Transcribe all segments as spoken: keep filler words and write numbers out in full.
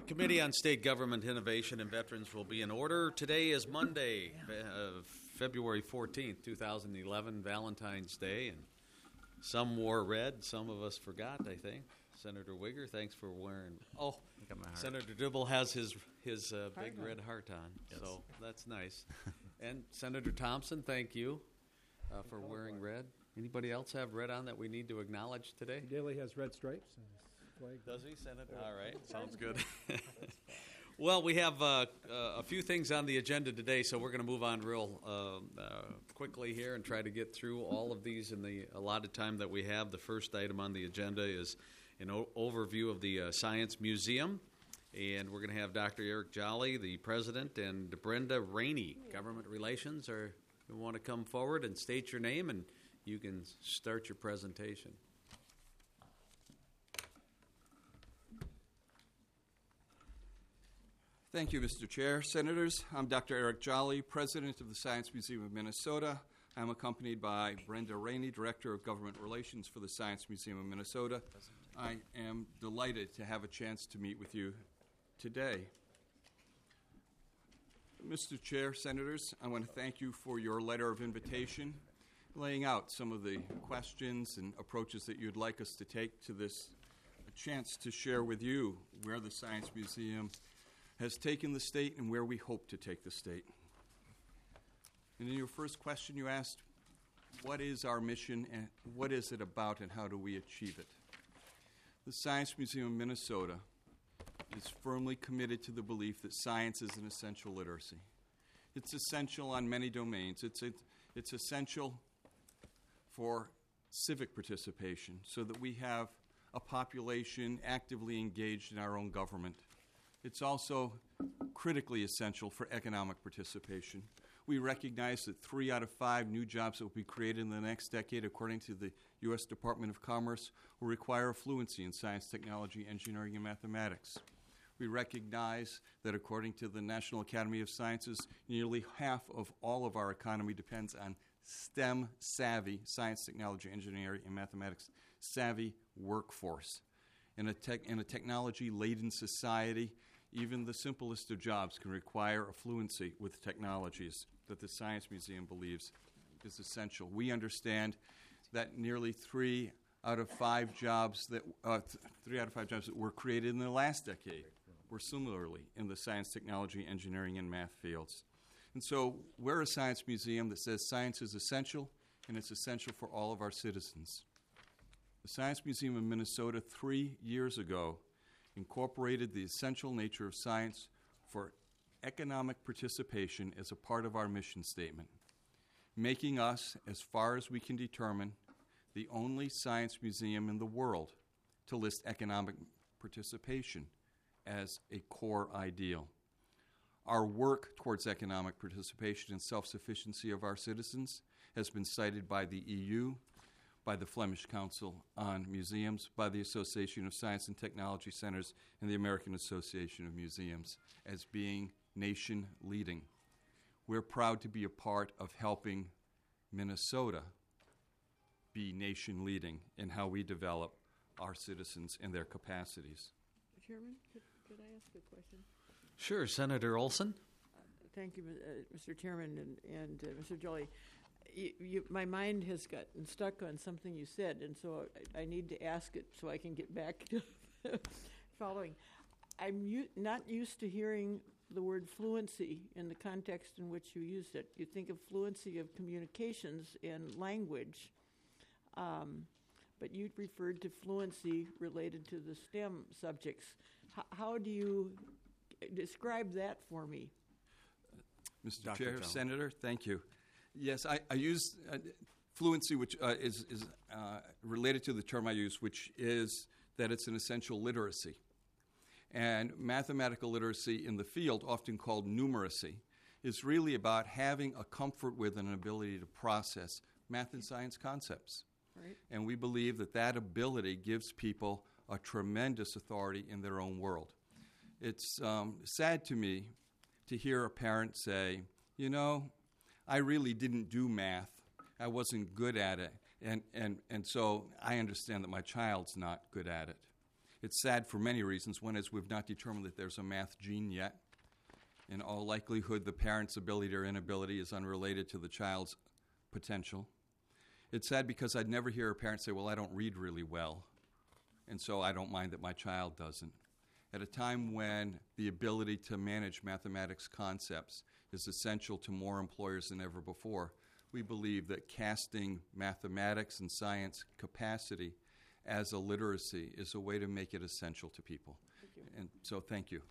Committee on State Government Innovation and Veterans will be in order. Today is Monday, uh, February fourteenth, two thousand eleven, Valentine's Day, and some wore red, some of us forgot, I think. Senator Wigger, thanks for wearing. Oh, Senator Dibble has his his uh, big heart red heart on, yes. So that's nice. And Senator Thompson, thank you uh, for wearing red. Anybody else have red on that we need to acknowledge today? Daley has red stripes. And flag. Does he, Senator? All right, sounds good. Well, we have uh, uh, a few things on the agenda today, so we're going to move on real uh, uh, quickly here and try to get through all of these in the allotted time that we have. The first item on the agenda is an o- overview of the uh, Science Museum, and we're going to have Doctor Eric Jolly, the president, and Brenda Rainey, government relations, are you want to come forward and state your name, and you can start your presentation. Thank you, Mister Chair. Senators, I'm Doctor Eric Jolly, President of the Science Museum of Minnesota. I'm accompanied by Brenda Rainey, Director of Government Relations for the Science Museum of Minnesota. I am delighted to have a chance to meet with you today. Mister Chair, Senators, I want to thank you for your letter of invitation, laying out some of the questions and approaches that you'd like us to take to this a chance to share with you where the Science Museum has taken the state and where we hope to take the state. And in your first question, you asked, what is our mission and what is it about and how do we achieve it? The Science Museum of Minnesota is firmly committed to the belief that science is an essential literacy. It's essential on many domains. It's, it, it's essential for civic participation so that we have a population actively engaged in our own government. It's also critically essential for economic participation. We recognize that three out of five new jobs that will be created in the next decade, according to the U S Department of Commerce, will require a fluency in science, technology, engineering, and mathematics. We recognize that according to the National Academy of Sciences, nearly half of all of our economy depends on STEM-savvy, science, technology, engineering, and mathematics, savvy workforce. In a, tech, in a technology-laden society, even the simplest of jobs can require a fluency with technologies that the Science Museum believes is essential. We understand that nearly three out of five jobs that uh, th- three out of five jobs that were created in the last decade were similarly in the science, technology, engineering, and math fields. And so we're a science museum that says science is essential, and it's essential for all of our citizens. The Science Museum of Minnesota three years ago incorporated the essential nature of science for economic participation as a part of our mission statement, making us, as far as we can determine, the only science museum in the world to list economic participation as a core ideal. Our work towards economic participation and self-sufficiency of our citizens has been cited by the E U, by the Flemish Council on Museums, by the Association of Science and Technology Centers, and the American Association of Museums as being nation-leading. We're proud to be a part of helping Minnesota be nation-leading in how we develop our citizens and their capacities. Chairman, could, could I ask a question? Sure, Senator Olson. Uh, thank you, uh, Mister Chairman and, and uh, Mister Jolly. You, you, my mind has gotten stuck on something you said, and so I, I need to ask it so I can get back to following. I'm u- not used to hearing the word fluency in the context in which you used it. You think of fluency of communications and language, um, but you referred to fluency related to the STEM subjects. H- how do you describe that for me? Mister Doctor Chair, Jones. Senator, thank you. Yes, I, I use uh, fluency, which uh, is, is uh, related to the term I use, which is that it's an essential literacy. And mathematical literacy in the field, often called numeracy, is really about having a comfort with and an ability to process math and science concepts. Right. And we believe that that ability gives people a tremendous authority in their own world. It's um, sad to me to hear a parent say, you know, I really didn't do math. I wasn't good at it. And, and, and so I understand that my child's not good at it. It's sad for many reasons. One is we've not determined that there's a math gene yet. In all likelihood, the parent's ability or inability is unrelated to the child's potential. It's sad because I'd never hear a parent say, well, I don't read really well, and so I don't mind that my child doesn't. At a time when the ability to manage mathematics concepts is essential to more employers than ever before, we believe that casting mathematics and science capacity as a literacy is a way to make it essential to people. Thank you. And so thank you.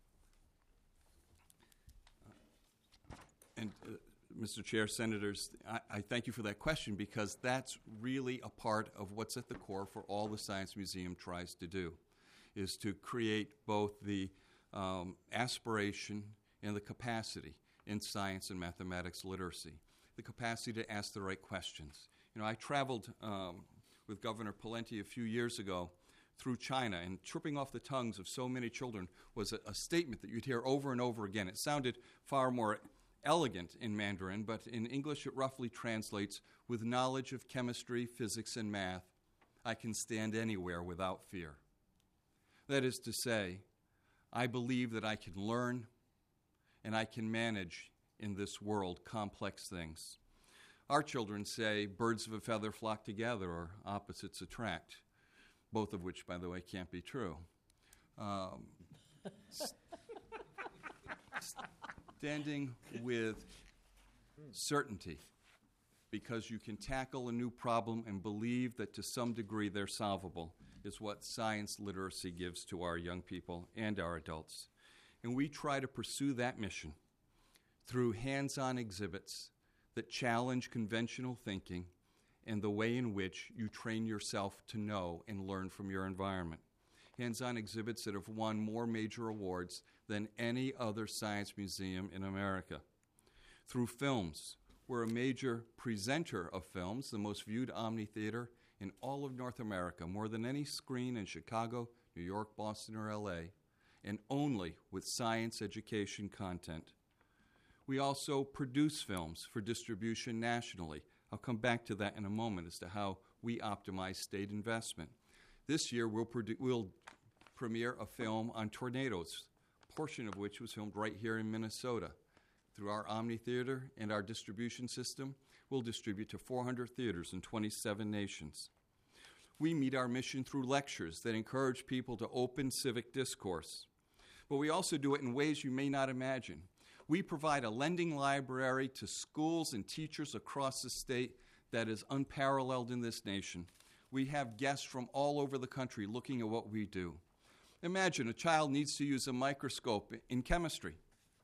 And uh, Mister Chair, Senators, I, I thank you for that question because that's really a part of what's at the core for all the Science Museum tries to do, is to create both the um, aspiration and the capacity in science and mathematics literacy, the capacity to ask the right questions. You know, I traveled um, with Governor Pawlenty a few years ago through China, and tripping off the tongues of so many children was a, a statement that you'd hear over and over again. It sounded far more elegant in Mandarin, but in English it roughly translates, with knowledge of chemistry, physics, and math, I can stand anywhere without fear. That is to say, I believe that I can learn and I can manage in this world complex things. Our children say birds of a feather flock together or opposites attract, both of which, by the way, can't be true. Um, st- standing with certainty because you can tackle a new problem and believe that to some degree they're solvable is what science literacy gives to our young people and our adults. And we try to pursue that mission through hands-on exhibits that challenge conventional thinking and the way in which you train yourself to know and learn from your environment. Hands-on exhibits that have won more major awards than any other science museum in America. Through films, we're a major presenter of films, the most viewed Omni Theater in all of North America, more than any screen in Chicago, New York, Boston, or L A, and only with science education content. We also produce films for distribution nationally. I'll come back to that in a moment as to how we optimize state investment. This year, we'll, produ- we'll premiere a film on tornadoes, a portion of which was filmed right here in Minnesota. Through our Omni Theater and our distribution system, we'll distribute to four hundred theaters in twenty-seven nations. We meet our mission through lectures that encourage people to open civic discourse. But we also do it in ways you may not imagine. We provide a lending library to schools and teachers across the state that is unparalleled in this nation. We have guests from all over the country looking at what we do. Imagine a child needs to use a microscope in chemistry.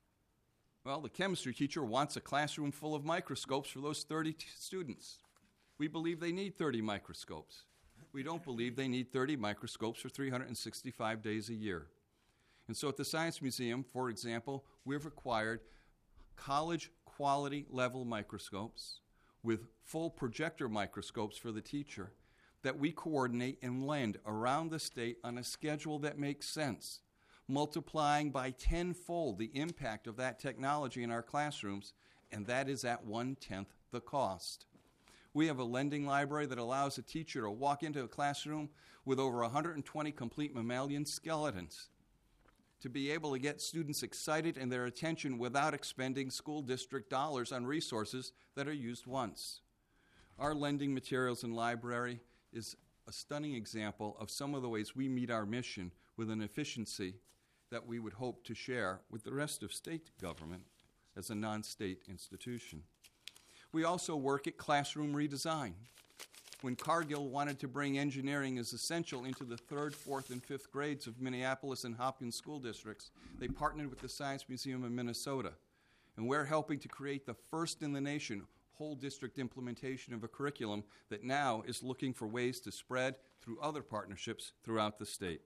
Well, the chemistry teacher wants a classroom full of microscopes for those thirty t- students. We believe they need thirty microscopes. We don't believe they need thirty microscopes for three hundred sixty-five days a year. And so at the Science Museum, for example, we've acquired college quality level microscopes with full projector microscopes for the teacher that we coordinate and lend around the state on a schedule that makes sense, multiplying by tenfold the impact of that technology in our classrooms, and that is at one-tenth the cost. We have a lending library that allows a teacher to walk into a classroom with over one hundred twenty complete mammalian skeletons to be able to get students excited and their attention without expending school district dollars on resources that are used once. Our lending materials and library is a stunning example of some of the ways we meet our mission with an efficiency that we would hope to share with the rest of state government as a non-state institution. We also work at classroom redesign. When Cargill wanted to bring engineering as essential into the third, fourth, and fifth grades of Minneapolis and Hopkins school districts, they partnered with the Science Museum of Minnesota. And we're helping to create the first in the nation whole district implementation of a curriculum that now is looking for ways to spread through other partnerships throughout the state.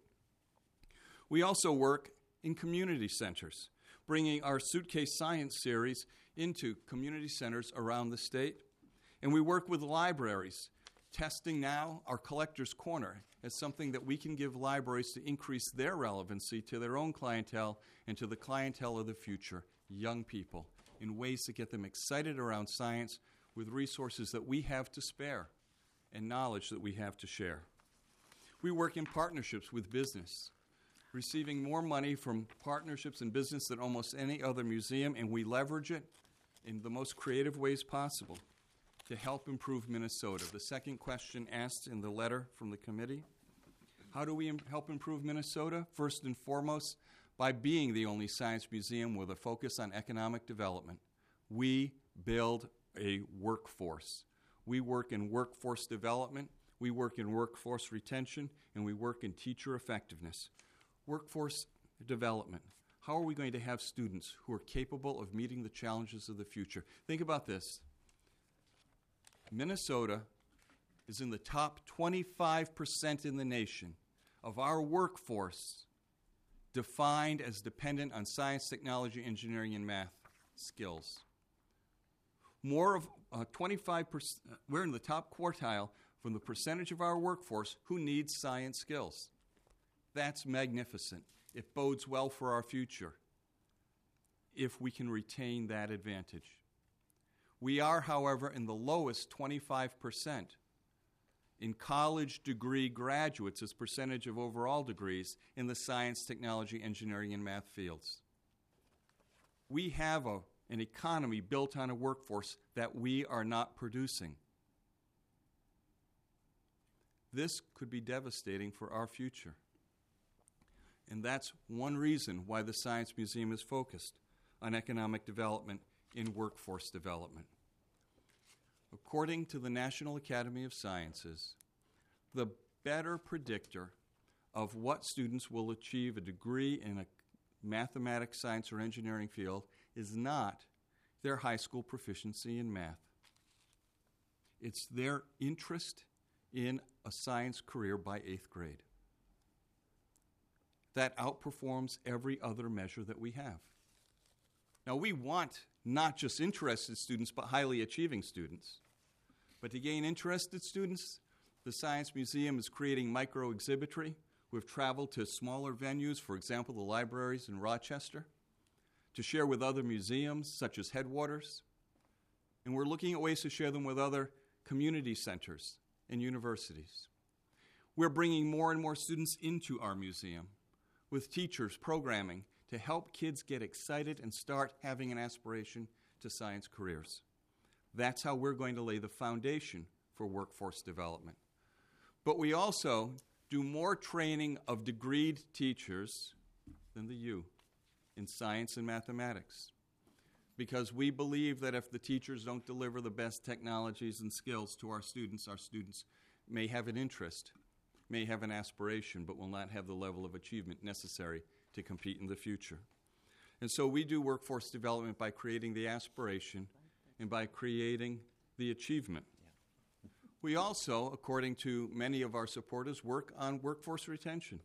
We also work in community centers, bringing our Suitcase Science series into community centers around the state. And we work with libraries, testing now our Collector's Corner as something that we can give libraries to increase their relevancy to their own clientele and to the clientele of the future, young people, in ways to get them excited around science with resources that we have to spare and knowledge that we have to share. We work in partnerships with business, receiving more money from partnerships and business than almost any other museum, and we leverage it in the most creative ways possible to help improve Minnesota. The second question asked in the letter from the committee, how do we im- help improve Minnesota? First and foremost, by being the only science museum with a focus on economic development. We build a workforce. We work in workforce development, we work in workforce retention, and we work in teacher effectiveness. Workforce development. How are we going to have students who are capable of meeting the challenges of the future? Think about this. Minnesota is in the top twenty-five percent in the nation of our workforce defined as dependent on science, technology, engineering, and math skills. More of uh, twenty-five percent, we're in the top quartile from the percentage of our workforce who needs science skills. That's magnificent. It bodes well for our future if we can retain that advantage. We are, however, in the lowest twenty-five percent in college degree graduates as percentage of overall degrees in the science, technology, engineering, and math fields. We have a, an economy built on a workforce that we are not producing. This could be devastating for our future. And that's one reason why the Science Museum is focused on economic development in workforce development. According to the National Academy of Sciences, the better predictor of what students will achieve a degree in a mathematics, science, or engineering field is not their high school proficiency in math. It's their interest in a science career by eighth grade. That outperforms every other measure that we have. Now, we want not just interested students, but highly achieving students. But to gain interested students, the Science Museum is creating micro-exhibitry. We've traveled to smaller venues, for example, the libraries in Rochester, to share with other museums, such as Headwaters. And we're looking at ways to share them with other community centers and universities. We're bringing more and more students into our museum with teachers programming to help kids get excited and start having an aspiration to science careers. That's how we're going to lay the foundation for workforce development. But we also do more training of degreed teachers than the U in science and mathematics, because we believe that if the teachers don't deliver the best technologies and skills to our students, our students may have an interest, may have an aspiration, but will not have the level of achievement necessary to compete in the future. And so we do workforce development by creating the aspiration and by creating the achievement. We also, according to many of our supporters, work on workforce retention.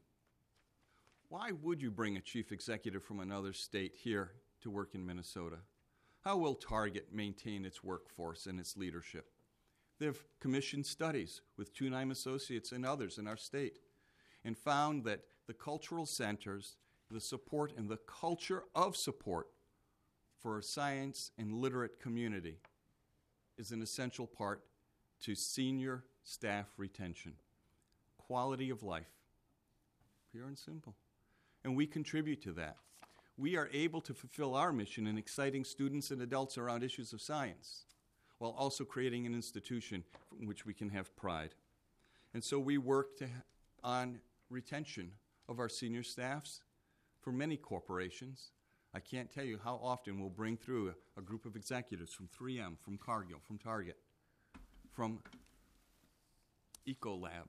Why would you bring a chief executive from another state here to work in Minnesota? How will Target maintain its workforce and its leadership? They've commissioned studies with Tunheim Associates and others in our state and found that the cultural centers, the support and the culture of support for a science and literate community is an essential part to senior staff retention. Quality of life, pure and simple. And we contribute to that. We are able to fulfill our mission in exciting students and adults around issues of science, while also creating an institution from which we can have pride. And so we work to ha- on retention of our senior staffs for many corporations. I can't tell you how often we'll bring through a, a group of executives from three M, from Cargill, from Target, from Ecolab,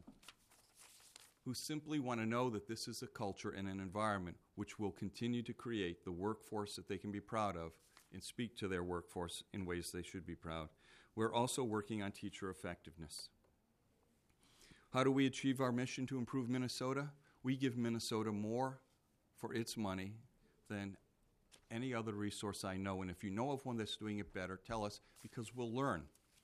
who simply want to know that this is a culture and an environment which will continue to create the workforce that they can be proud of and speak to their workforce in ways they should be proud. We're also working on teacher effectiveness. How do we achieve our mission to improve Minnesota? We give Minnesota more for its money than any other resource I know. And if you know of one that's doing it better, tell us, because we'll learn.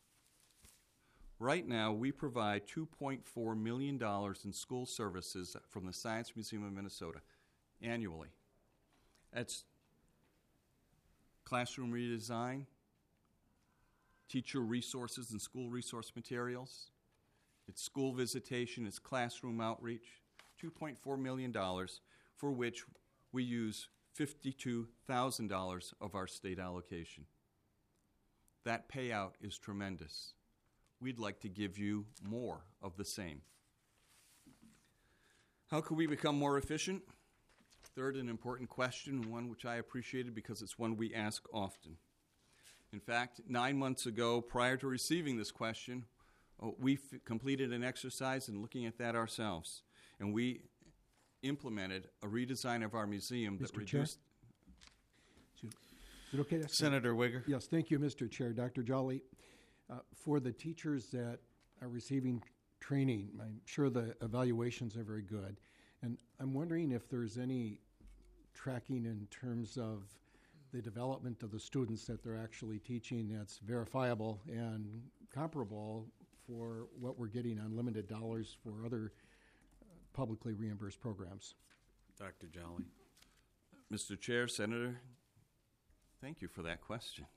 Right now, we provide two point four million dollars in school services from the Science Museum of Minnesota annually. That's classroom redesign, teacher resources and school resource materials, It's school visitation, it's classroom outreach, two point four million dollars, for which we use fifty-two thousand dollars of our state allocation. That payout is tremendous. We'd like to give you more of the same. How can we become more efficient? Third, an important question, one which I appreciated because it's one we ask often. In fact, nine months ago, prior to receiving this question, uh, we f- completed an exercise in looking at that ourselves, and we implemented a redesign of our museum that Mister Chair? reduced... Is it okay to ask- Senator Wigger? Yes, thank you, Mister Chair. Doctor Jolly, uh, for the teachers that are receiving training, I'm sure the evaluations are very good, and I'm wondering if there's any tracking in terms of the development of the students that they're actually teaching that's verifiable and comparable for what we're getting on limited dollars for other uh, publicly reimbursed programs. Doctor Jolly? Mister Chair, Senator, thank you for that question.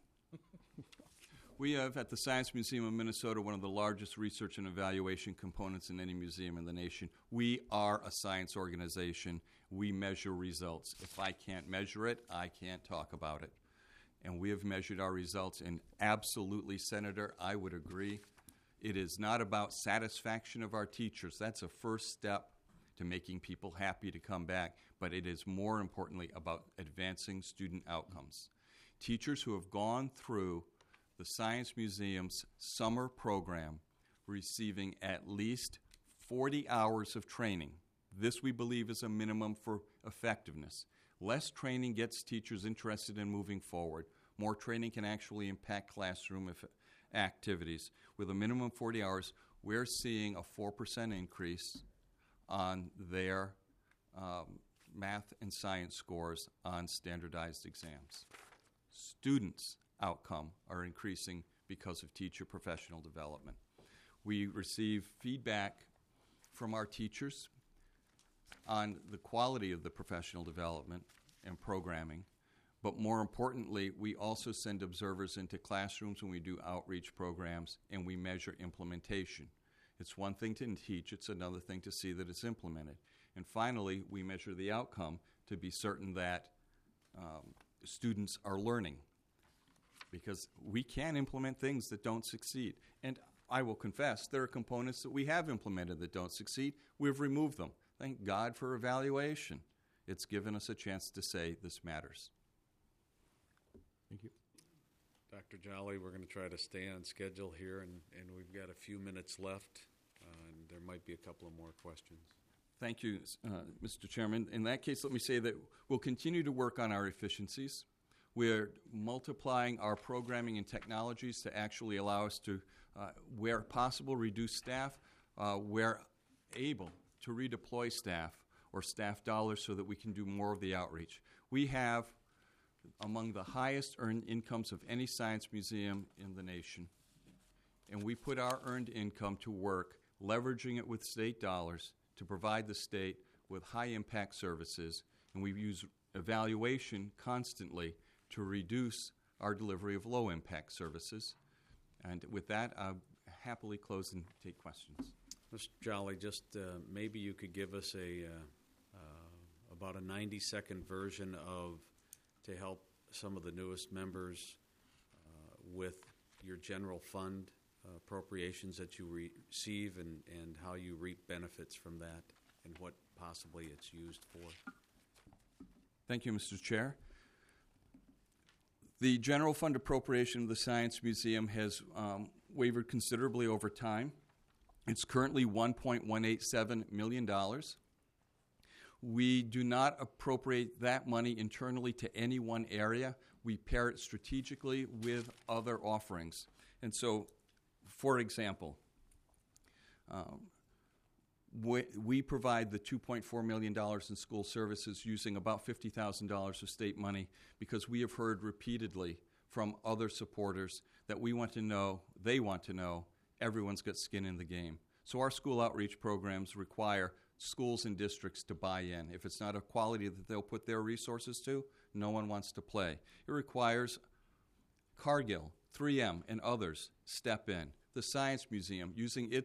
We have at the Science Museum of Minnesota one of the largest research and evaluation components in any museum in the nation. We are a science organization. We measure results. If I can't measure it, I can't talk about it. And we have measured our results, and absolutely, Senator, I would agree. It is not about satisfaction of our teachers. That's a first step to making people happy to come back, but it is more importantly about advancing student outcomes. Teachers who have gone through the Science Museum's summer program receiving at least forty hours of training. This, we believe, is a minimum for effectiveness. Less training gets teachers interested in moving forward. More training can actually impact classroom if activities. With a minimum of forty hours, we're seeing a four percent increase on their um, math and science scores on standardized exams. Students' outcome are increasing because of teacher professional development. We receive feedback from our teachers on the quality of the professional development and programming, but more importantly, we also send observers into classrooms when we do outreach programs, and we measure implementation. It's one thing to teach, it's another thing to see that it's implemented. And finally, we measure the outcome to be certain that um, students are learning, because we can implement things that don't succeed. And I will confess, there are components that we have implemented that don't succeed. We've removed them. Thank God for evaluation. It's given us a chance to say this matters. Thank you. Doctor Jolly, we're going to try to stay on schedule here, and, and we've got a few minutes left, uh, and there might be a couple of more questions. Thank you, uh, Mister Chairman. In that case, let me say that we'll continue to work on our efficiencies. We're multiplying our programming and technologies to actually allow us to, uh, where possible, reduce staff, uh, where able to redeploy staff or staff dollars so that we can do more of the outreach. We have among the highest earned incomes of any science museum in the nation, and we put our earned income to work, leveraging it with state dollars to provide the state with high-impact services, and we use evaluation constantly to reduce our delivery of low-impact services. And with that, I'll happily close and take questions. Mister Jolly, just uh, maybe you could give us a uh, uh, about a ninety-second version of, to help some of the newest members uh, with your general fund uh, appropriations that you re- receive and, and how you reap benefits from that and what possibly it's used for. Thank you, Mister Chair. The general fund appropriation of the Science Museum has um, wavered considerably over time. It's currently one point one eight seven million dollars. We do not appropriate that money internally to any one area. We pair it strategically with other offerings. And so, for example, um, we, we provide the two point four million dollars in school services using about fifty thousand dollars of state money because we have heard repeatedly from other supporters that we want to know, they want to know, everyone's got skin in the game. So our school outreach programs require schools and districts to buy in. If it's not a quality that they'll put their resources to, no one wants to play. It requires Cargill, three M, and others step in. The Science Museum, using its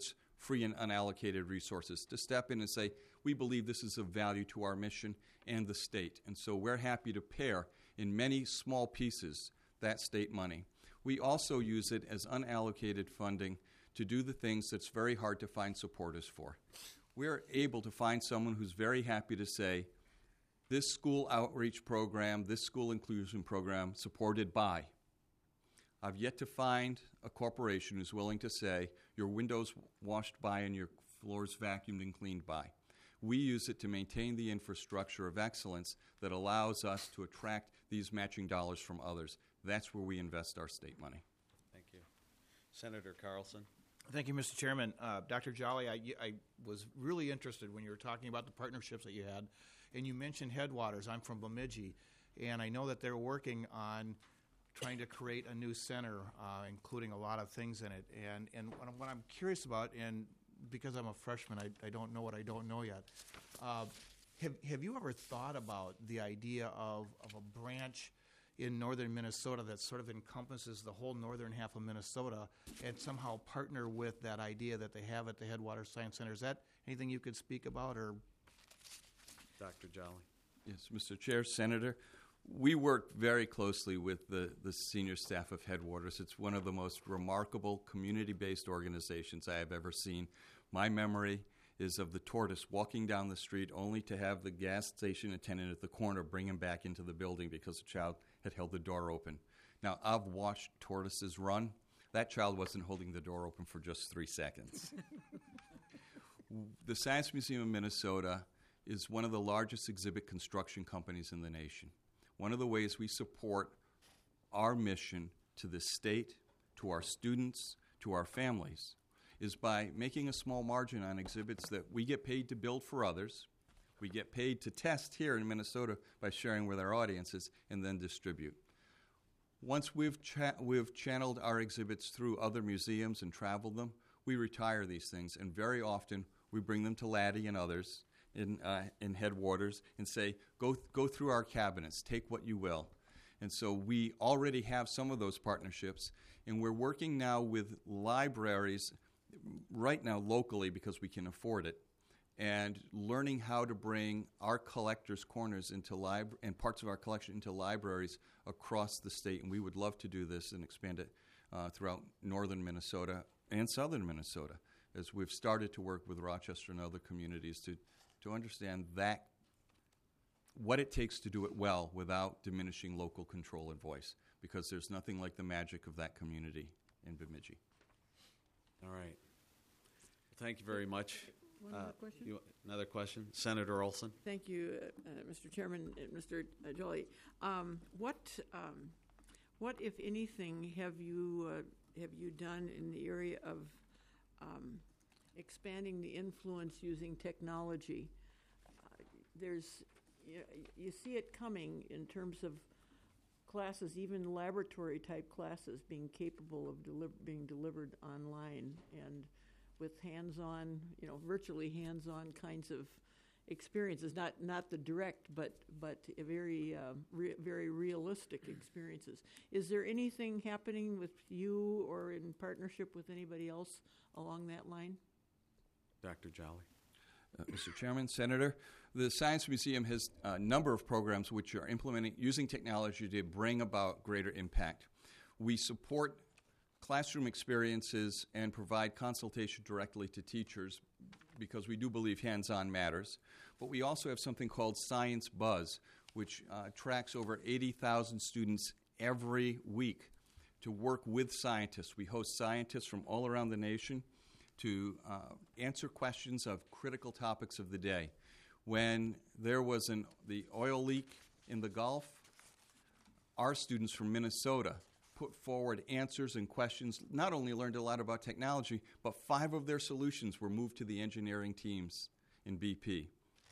free and unallocated resources to step in and say, we believe this is of value to our mission and the state. And so we're happy to pair in many small pieces that state money. We also use it as unallocated funding to do the things that's very hard to find supporters for. We're able to find someone who's very happy to say, this school outreach program, this school inclusion program, supported by. I've yet to find a corporation who's willing to say, your windows washed by and your floors vacuumed and cleaned by. We use it to maintain the infrastructure of excellence that allows us to attract these matching dollars from others. That's where we invest our state money. Thank you. Senator Carlson. Thank you, Mister Chairman. Uh, Doctor Jolly, I, I was really interested when you were talking about the partnerships that you had, and you mentioned Headwaters. I'm from Bemidji, and I know that they're working on trying to create a new center, uh, including a lot of things in it. And, and what, I'm, what I'm curious about, and because I'm a freshman, I, I don't know what I don't know yet, uh, have, have you ever thought about the idea of, of a branch in northern Minnesota that sort of encompasses the whole northern half of Minnesota and somehow partner with that idea that they have at the Headwaters Science Center? Is that anything you could speak about? Or Doctor Jolly. Yes, Mister Chair, Senator, we work very closely with the, the senior staff of Headwaters. It's one of the most remarkable community-based organizations I have ever seen. My memory is of the tortoise walking down the street only to have the gas station attendant at the corner bring him back into the building because the child had held the door open. Now, I've watched tortoises run. That child wasn't holding the door open for just three seconds. The Science Museum of Minnesota is one of the largest exhibit construction companies in the nation. One of the ways we support our mission to the state, to our students, to our families, is by making a small margin on exhibits that we get paid to build for others, we get paid to test here in Minnesota by sharing with our audiences, and then distribute. Once we've, cha- we've channeled our exhibits through other museums and traveled them, we retire these things, and very often we bring them to Laddie and others in, uh, in Headwaters and say, go, th- go through our cabinets, take what you will. And so we already have some of those partnerships, and we're working now with libraries right now locally because we can afford it, and learning how to bring our collectors' corners into lib- and parts of our collection into libraries across the state. And we would love to do this and expand it uh, throughout northern Minnesota and southern Minnesota, as we've started to work with Rochester and other communities to, to understand that what it takes to do it well without diminishing local control and voice, because there's nothing like the magic of that community in Bemidji. All right. Thank you very much. One Uh, more question? you- Another question? Senator Olson? Thank you, uh, uh, Mister Chairman, and Mister Jolly. Um, what, um, what, if anything, have you uh, have you done in the area of um, expanding the influence using technology? Uh, there's, you, you see it coming in terms of classes, even laboratory type classes, being capable of deli- being delivered online and with hands-on, you know, virtually hands-on kinds of experiences, not not the direct, but but a very uh, re- very realistic experiences. Is there anything happening with you or in partnership with anybody else along that line? Doctor Jolly? Uh, Mister Chairman, Senator, the Science Museum has a number of programs which are implementing using technology to bring about greater impact. We support classroom experiences and provide consultation directly to teachers because we do believe hands-on matters. But we also have something called Science Buzz, which uh, tracks over eighty thousand students every week to work with scientists. We host scientists from all around the nation to uh, answer questions of critical topics of the day. When there was an, the oil leak in the Gulf, our students from Minnesota put forward answers and questions, not only learned a lot about technology, but five of their solutions were moved to the engineering teams in B P,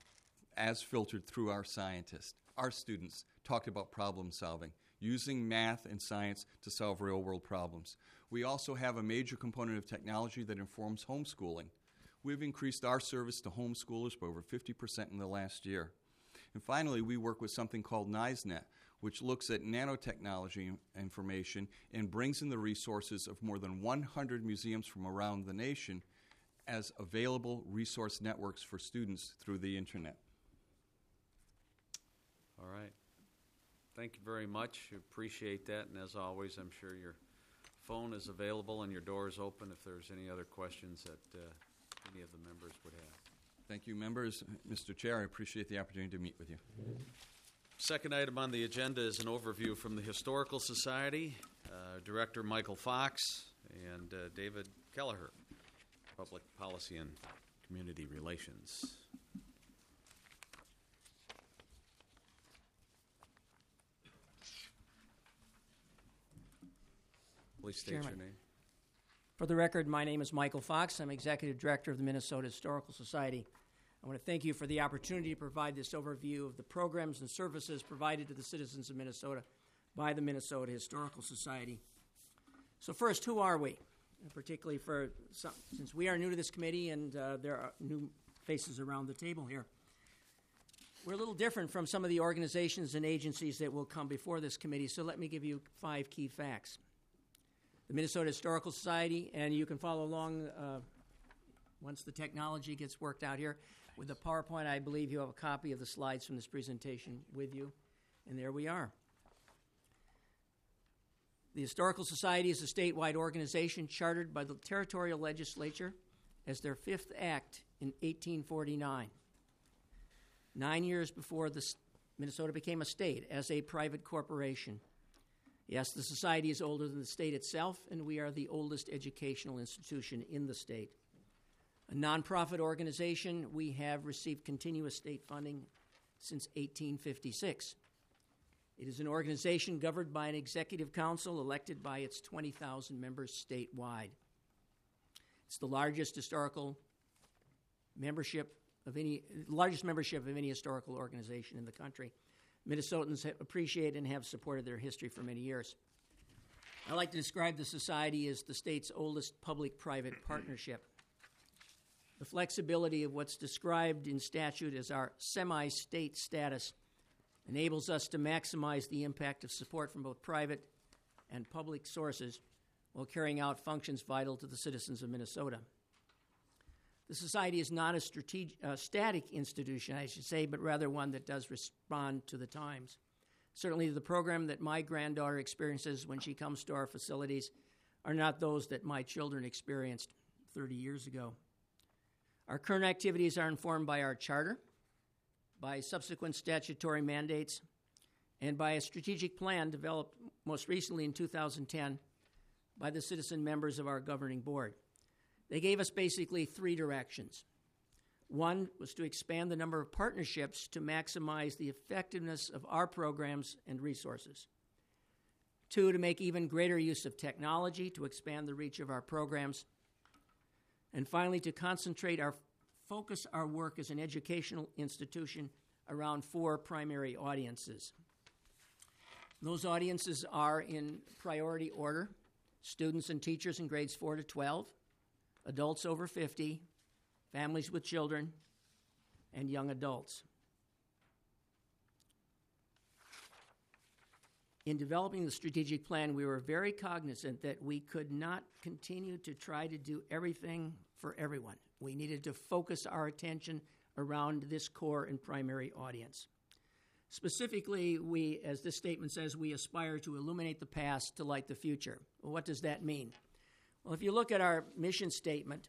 as filtered through our scientists. Our students talked about problem solving, using math and science to solve real-world problems. We also have a major component of technology that informs homeschooling. We've increased our service to homeschoolers by over fifty percent in the last year. And finally, we work with something called NISENet, which looks at nanotechnology information and brings in the resources of more than one hundred museums from around the nation as available resource networks for students through the internet. All right. Thank you very much. Appreciate that. And as always, I'm sure your phone is available and your door is open if there's any other questions that uh, any of the members would have. Thank you, members. Mister Chair, I appreciate the opportunity to meet with you. Second item on the agenda is an overview from the Historical Society. Uh, Director Michael Fox and uh, David Kelleher, Public Policy and Community Relations. Please state your Chairman. name. For the record, my name is Michael Fox. I'm Executive Director of the Minnesota Historical Society. I want to thank you for the opportunity to provide this overview of the programs and services provided to the citizens of Minnesota by the Minnesota Historical Society. So first, who are we? And particularly for some, since we are new to this committee and uh, there are new faces around the table here. We're a little different from some of the organizations and agencies that will come before this committee, so let me give you five key facts. The Minnesota Historical Society, and you can follow along uh, once the technology gets worked out here. With the PowerPoint, I believe you have a copy of the slides from this presentation with you, and there we are. The Historical Society is a statewide organization chartered by the territorial legislature as their fifth act in eighteen forty-nine, nine years before the, Minnesota became a state as a private corporation. Yes, the society is older than the state itself, and we are the oldest educational institution in the state. A nonprofit organization, we have received continuous state funding since eighteen fifty-six. It is an organization governed by an executive council elected by its twenty thousand members statewide. It's the largest historical membership of any, largest membership of any historical organization in the country. Minnesotans appreciate and have supported their history for many years. I like to describe the society as the state's oldest public-private partnership. The flexibility of what's described in statute as our semi-state status enables us to maximize the impact of support from both private and public sources while carrying out functions vital to the citizens of Minnesota. The society is not a strategic, uh, static institution, I should say, but rather one that does respond to the times. Certainly the program that my granddaughter experiences when she comes to our facilities are not those that my children experienced thirty years ago. Our current activities are informed by our charter, by subsequent statutory mandates, and by a strategic plan developed most recently in two thousand ten by the citizen members of our governing board. They gave us basically three directions. One was to expand the number of partnerships to maximize the effectiveness of our programs and resources. Two, to make even greater use of technology to expand the reach of our programs. And finally, to concentrate our focus our work as an educational institution around four primary audiences. Those audiences are in priority order: students and teachers in grades four to twelve, adults over fifty, families with children, and young adults. In developing the strategic plan, we were very cognizant that we could not continue to try to do everything for everyone. We needed to focus our attention around this core and primary audience. Specifically, we, as this statement says, we aspire to illuminate the past to light the future. Well, what does that mean? Well, if you look at our mission statement,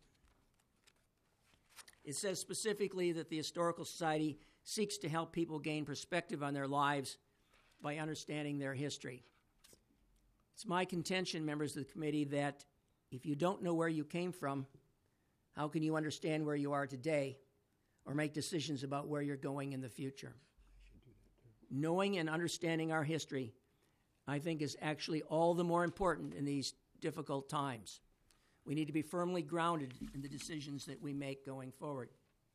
it says specifically that the Historical Society seeks to help people gain perspective on their lives by understanding their history. It's my contention, members of the committee, that if you don't know where you came from, how can you understand where you are today or make decisions about where you're going in the future? Knowing and understanding our history, I think, is actually all the more important in these difficult times. We need to be firmly grounded in the decisions that we make going forward.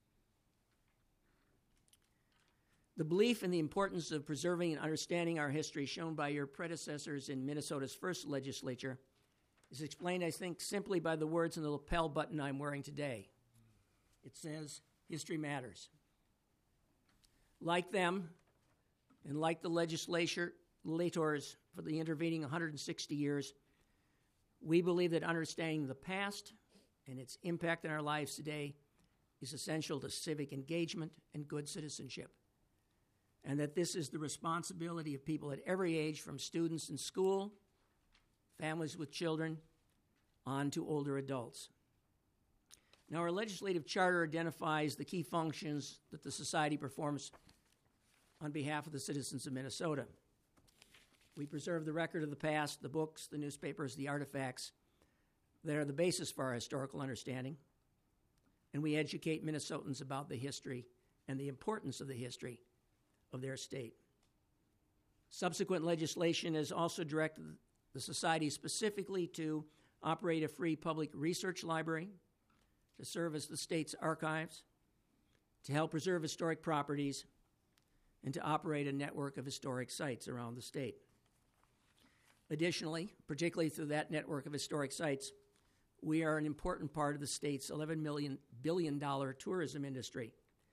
The belief in the importance of preserving and understanding our history shown by your predecessors in Minnesota's first legislature is explained, I think, simply by the words on the lapel button I'm wearing today. It says, "History matters." Like them, and like the legislators for the intervening one hundred sixty years, we believe that understanding the past and its impact on our lives today is essential to civic engagement and good citizenship, and that this is the responsibility of people at every age, from students in school, families with children, on to older adults. Now, our legislative charter identifies the key functions that the Society performs on behalf of the citizens of Minnesota. We preserve the record of the past, the books, the newspapers, the artifacts that are the basis for our historical understanding, and we educate Minnesotans about the history and the importance of the history of their state. Subsequent legislation has also directed the Society specifically to operate a free public research library, to serve as the state's archives, to help preserve historic properties, and to operate a network of historic sites around the state. Additionally, particularly through that network of historic sites, we are an important part of the state's eleven billion dollars tourism industry.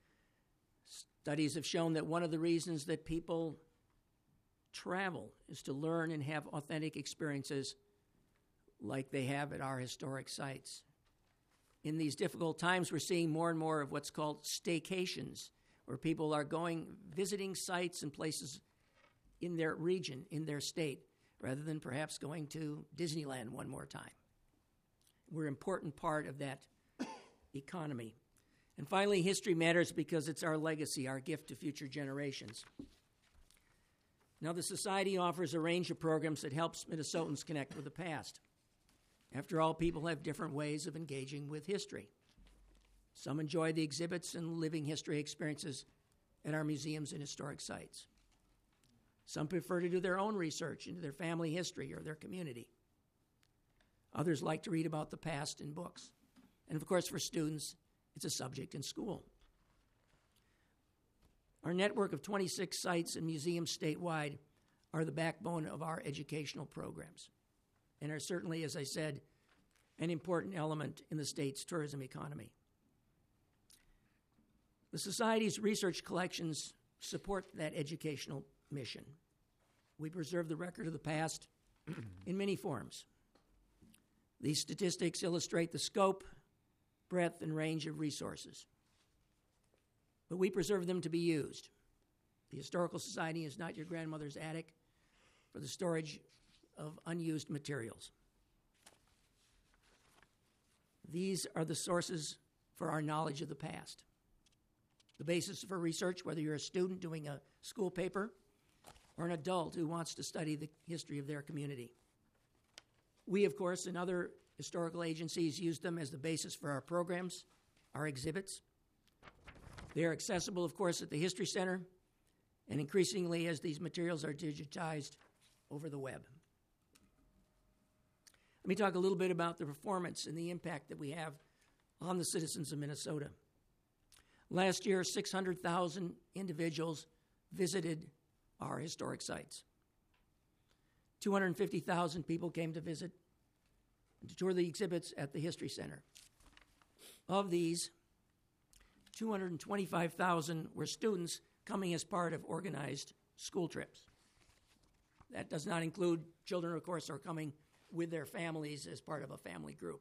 Studies have shown that one of the reasons that people travel is to learn and have authentic experiences like they have at our historic sites. In these difficult times, we're seeing more and more of what's called staycations, where people are going, visiting sites and places in their region, in their state, rather than perhaps going to Disneyland one more time. We're an important part of that economy. And finally, history matters because it's our legacy, our gift to future generations. Now, the Society offers a range of programs that helps Minnesotans connect with the past. After all, people have different ways of engaging with history. Some enjoy the exhibits and living history experiences at our museums and historic sites. Some prefer to do their own research into their family history or their community. Others like to read about the past in books. And of course, for students, it's a subject in school. Our network of twenty-six sites and museums statewide are the backbone of our educational programs and are certainly, as I said, an important element in the state's tourism economy. The Society's research collections support that educational mission. We preserve the record of the past in many forms. These statistics illustrate the scope, breadth, and range of resources. But we preserve them to be used. The Historical Society is not your grandmother's attic for the storage of unused materials. These are the sources for our knowledge of the past. The basis for research, whether you're a student doing a school paper or an adult who wants to study the history of their community. We, of course, and other historical agencies use them as the basis for our programs, our exhibits. They are accessible, of course, at the History Center, and increasingly as these materials are digitized over the web. Let me talk a little bit about the performance and the impact that we have on the citizens of Minnesota. Last year, six hundred thousand individuals visited our historic sites. two hundred fifty thousand people came to visit and to tour the exhibits at the History Center. Of these, two hundred twenty-five thousand were students coming as part of organized school trips. That does not include children, of course, who are coming with their families as part of a family group.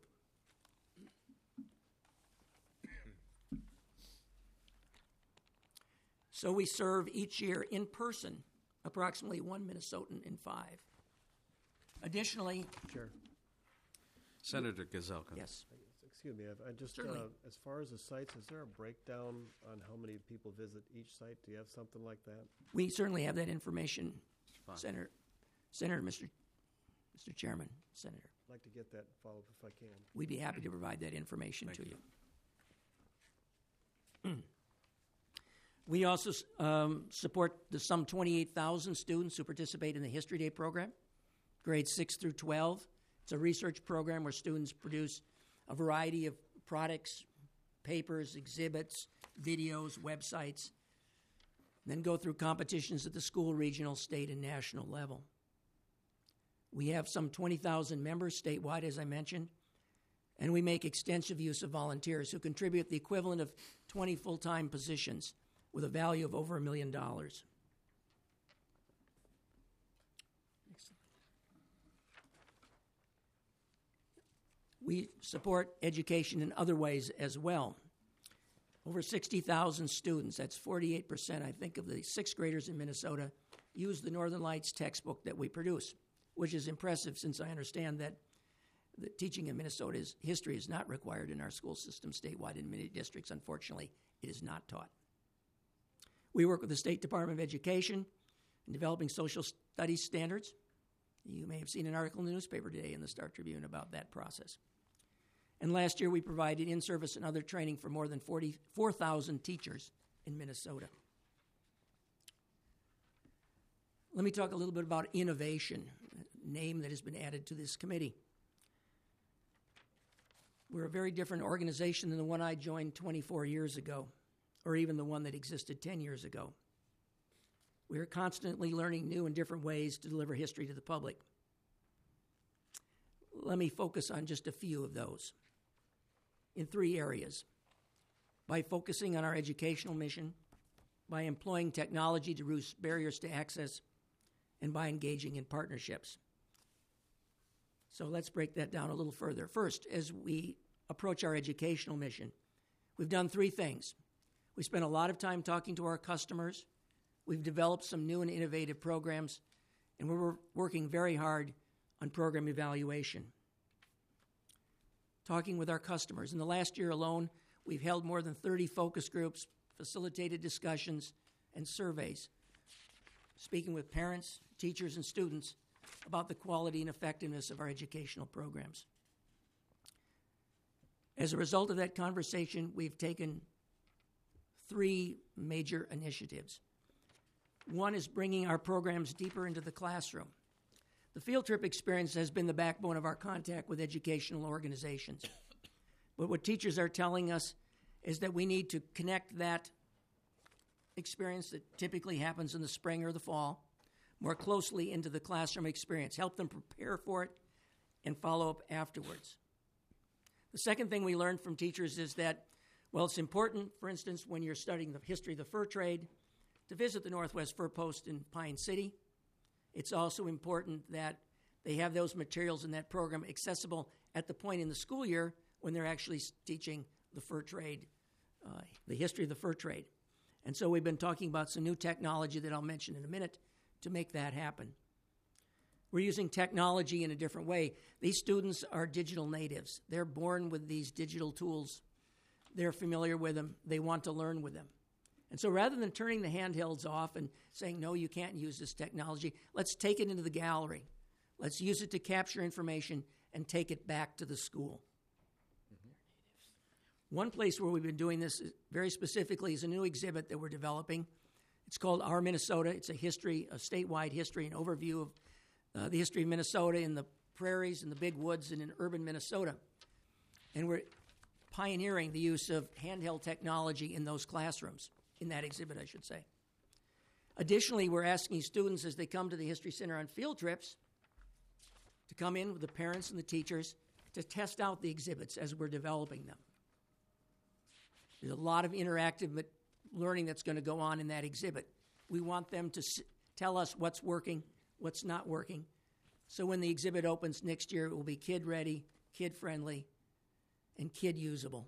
So we serve each year in person approximately one Minnesotan in five. Additionally, Chair. Senator Gazelka. yes, Excuse me, I- I just, Certainly. uh, as far as the sites, is there a breakdown on how many people visit each site? Do you have something like that? we certainly have that information, Fine. Senator, Senator, Mister Mister Chairman, Senator. I'd like to get that follow-up if I can. We'd be happy to provide that information Thank to you. you. We also um, support the some twenty-eight thousand students who participate in the History Day program, grades six through twelve. It's a research program where students produce a variety of products, papers, exhibits, videos, websites, then go through competitions at the school, regional, state, and national level. We have some twenty thousand members statewide, as I mentioned, and we make extensive use of volunteers who contribute the equivalent of twenty full-time positions with a value of over a million dollars. We support education in other ways as well. Over sixty thousand students, that's forty-eight percent, I think, of the sixth graders in Minnesota, use the Northern Lights textbook that we produce, which is impressive since I understand that the teaching in Minnesota's history is not required in our school system statewide. In many districts, unfortunately, it is not taught. We work with the State Department of Education in developing social studies standards. You may have seen an article in the newspaper today in the Star Tribune about that process. And last year, we provided in-service and other training for more than forty-four thousand teachers in Minnesota. Let me talk a little bit about innovation, a name that has been added to this committee. We're a very different organization than the one I joined twenty-four years ago, or even the one that existed ten years ago. We are constantly learning new and different ways to deliver history to the public. Let me focus on just a few of those in three areas. By focusing on our educational mission, by employing technology to reduce barriers to access, and by engaging in partnerships. So let's break that down a little further. First, as we approach our educational mission, we've done three things. We spent a lot of time talking to our customers. We've developed some new and innovative programs, and we're working very hard on program evaluation. Talking with our customers. In the last year alone, we've held more than thirty focus groups, facilitated discussions, and surveys, speaking with parents, teachers, and students about the quality and effectiveness of our educational programs. As a result of that conversation, we've taken three major initiatives. One is bringing our programs deeper into the classroom. The field trip experience has been the backbone of our contact with educational organizations. But what teachers are telling us is that we need to connect that experience that typically happens in the spring or the fall more closely into the classroom experience, help them prepare for it, and follow up afterwards. The second thing we learned from teachers is that, well, it's important, for instance, when you're studying the history of the fur trade, to visit the Northwest Fur Post in Pine City. It's also important that they have those materials in that program accessible at the point in the school year when they're actually teaching the fur trade, uh, the history of the fur trade. And so we've been talking about some new technology that I'll mention in a minute to make that happen. We're using technology in a different way. These students are digital natives. They're born with these digital tools. They're familiar with them. They want to learn with them. And so rather than turning the handhelds off and saying, no, you can't use this technology, let's take it into the gallery. Let's use it to capture information and take it back to the school. Mm-hmm. One place where we've been doing this very specifically is a new exhibit that we're developing. It's called Our Minnesota. It's a history, a statewide history, an overview of uh, the history of Minnesota in the prairies and the big woods and in urban Minnesota. And we're pioneering the use of handheld technology in those classrooms. In that exhibit, I should say. Additionally, we're asking students as they come to the History Center on field trips to come in with the parents and the teachers to test out the exhibits as we're developing them. There's a lot of interactive learning that's going to go on in that exhibit. We want them to s- tell us what's working, what's not working. So when the exhibit opens next year, it will be kid-ready, kid-friendly, and kid-usable.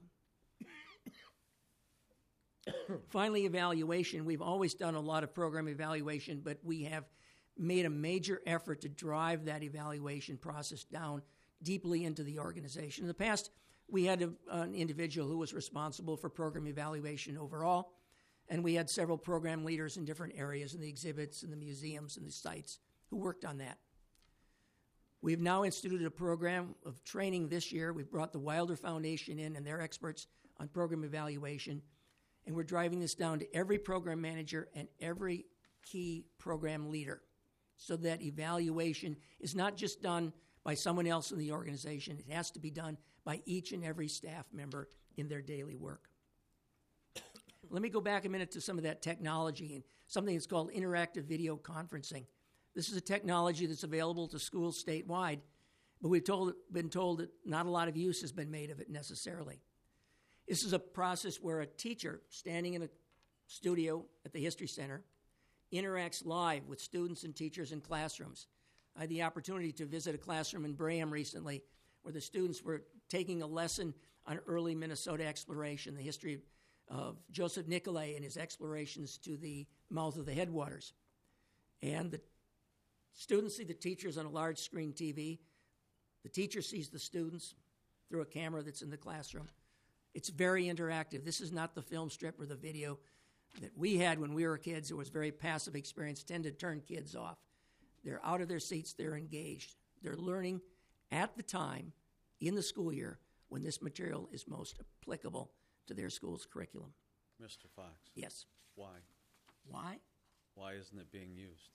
Finally, evaluation. We've always done a lot of program evaluation, but we have made a major effort to drive that evaluation process down deeply into the organization. In the past, we had a, an individual who was responsible for program evaluation overall, and we had several program leaders in different areas in the exhibits and the museums and the sites who worked on that. We've now instituted a program of training this year. We've brought the Wilder Foundation in and their experts on program evaluation. And we're driving this down to every program manager and every key program leader so that evaluation is not just done by someone else in the organization. It has to be done by each and every staff member in their daily work. Let me go back a minute to some of that technology and something that's called interactive video conferencing. This is a technology that's available to schools statewide, but we've told, been told that not a lot of use has been made of it necessarily. This is a process where a teacher standing in a studio at the History Center interacts live with students and teachers in classrooms. I had the opportunity to visit a classroom in Braham recently where the students were taking a lesson on early Minnesota exploration, the history of Joseph Nicolay and his explorations to the mouth of the headwaters. And the students see the teachers on a large screen T V. The teacher sees the students through a camera that's in the classroom. It's very interactive. This is not the film strip or the video that we had when we were kids. It was very passive experience, tend to turn kids off. They're out of their seats. They're engaged. They're learning at the time in the school year when this material is most applicable to their school's curriculum. Mister Fox, Yes. why? Why? Why isn't it being used?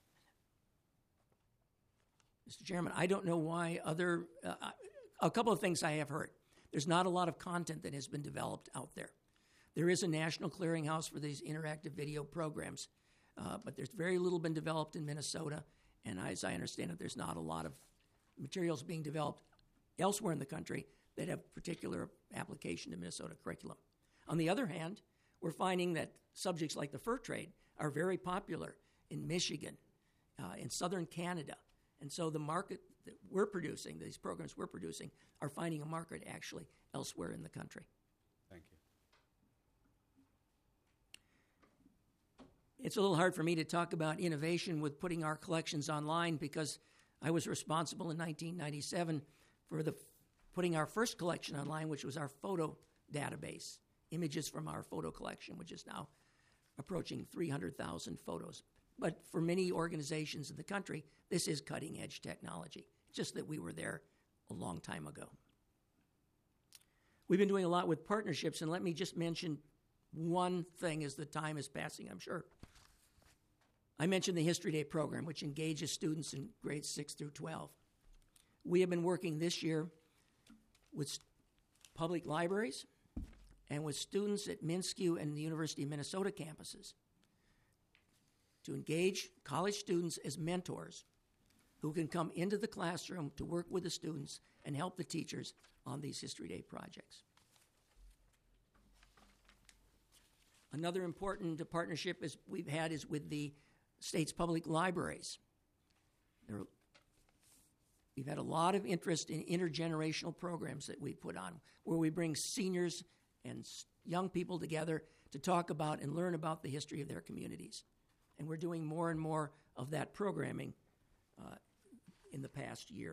Mister Chairman, I don't know why other, uh, a couple of things I have heard. There's not a lot of content that has been developed out there. There is a national clearinghouse for these interactive video programs, uh, but there's very little been developed in Minnesota, and as I understand it, there's not a lot of materials being developed elsewhere in the country that have particular application to Minnesota curriculum. On the other hand, we're finding that subjects like the fur trade are very popular in Michigan, uh, in southern Canada, and so the market that we're producing, these programs we're producing, are finding a market actually elsewhere in the country. Thank you. It's a little hard for me to talk about innovation with putting our collections online because I was responsible in nineteen ninety-seven for the putting our first collection online, which was our photo database, images from our photo collection, which is now approaching three hundred thousand photos. But for many organizations in the country, this is cutting-edge technology. It's just that we were there a long time ago. We've been doing a lot with partnerships, and let me just mention one thing as the time is passing, I'm sure. I mentioned the History Day program, which engages students in grades six through twelve. We have been working this year with public libraries and with students at MnSCU and the University of Minnesota campuses to engage college students as mentors who can come into the classroom to work with the students and help the teachers on these History Day projects. Another important partnership is we've had is with the state's public libraries. There, we've had a lot of interest in intergenerational programs that we put on, where we bring seniors and young people together to talk about and learn about the history of their communities. And we're doing more and more of that programming uh, in the past year.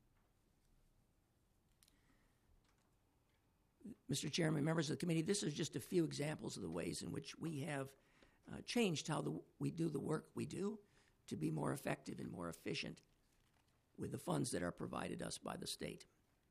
Mister Chairman, members of the committee, this is just a few examples of the ways in which we have uh, changed how the, we do the work we do to be more effective and more efficient with the funds that are provided us by the state.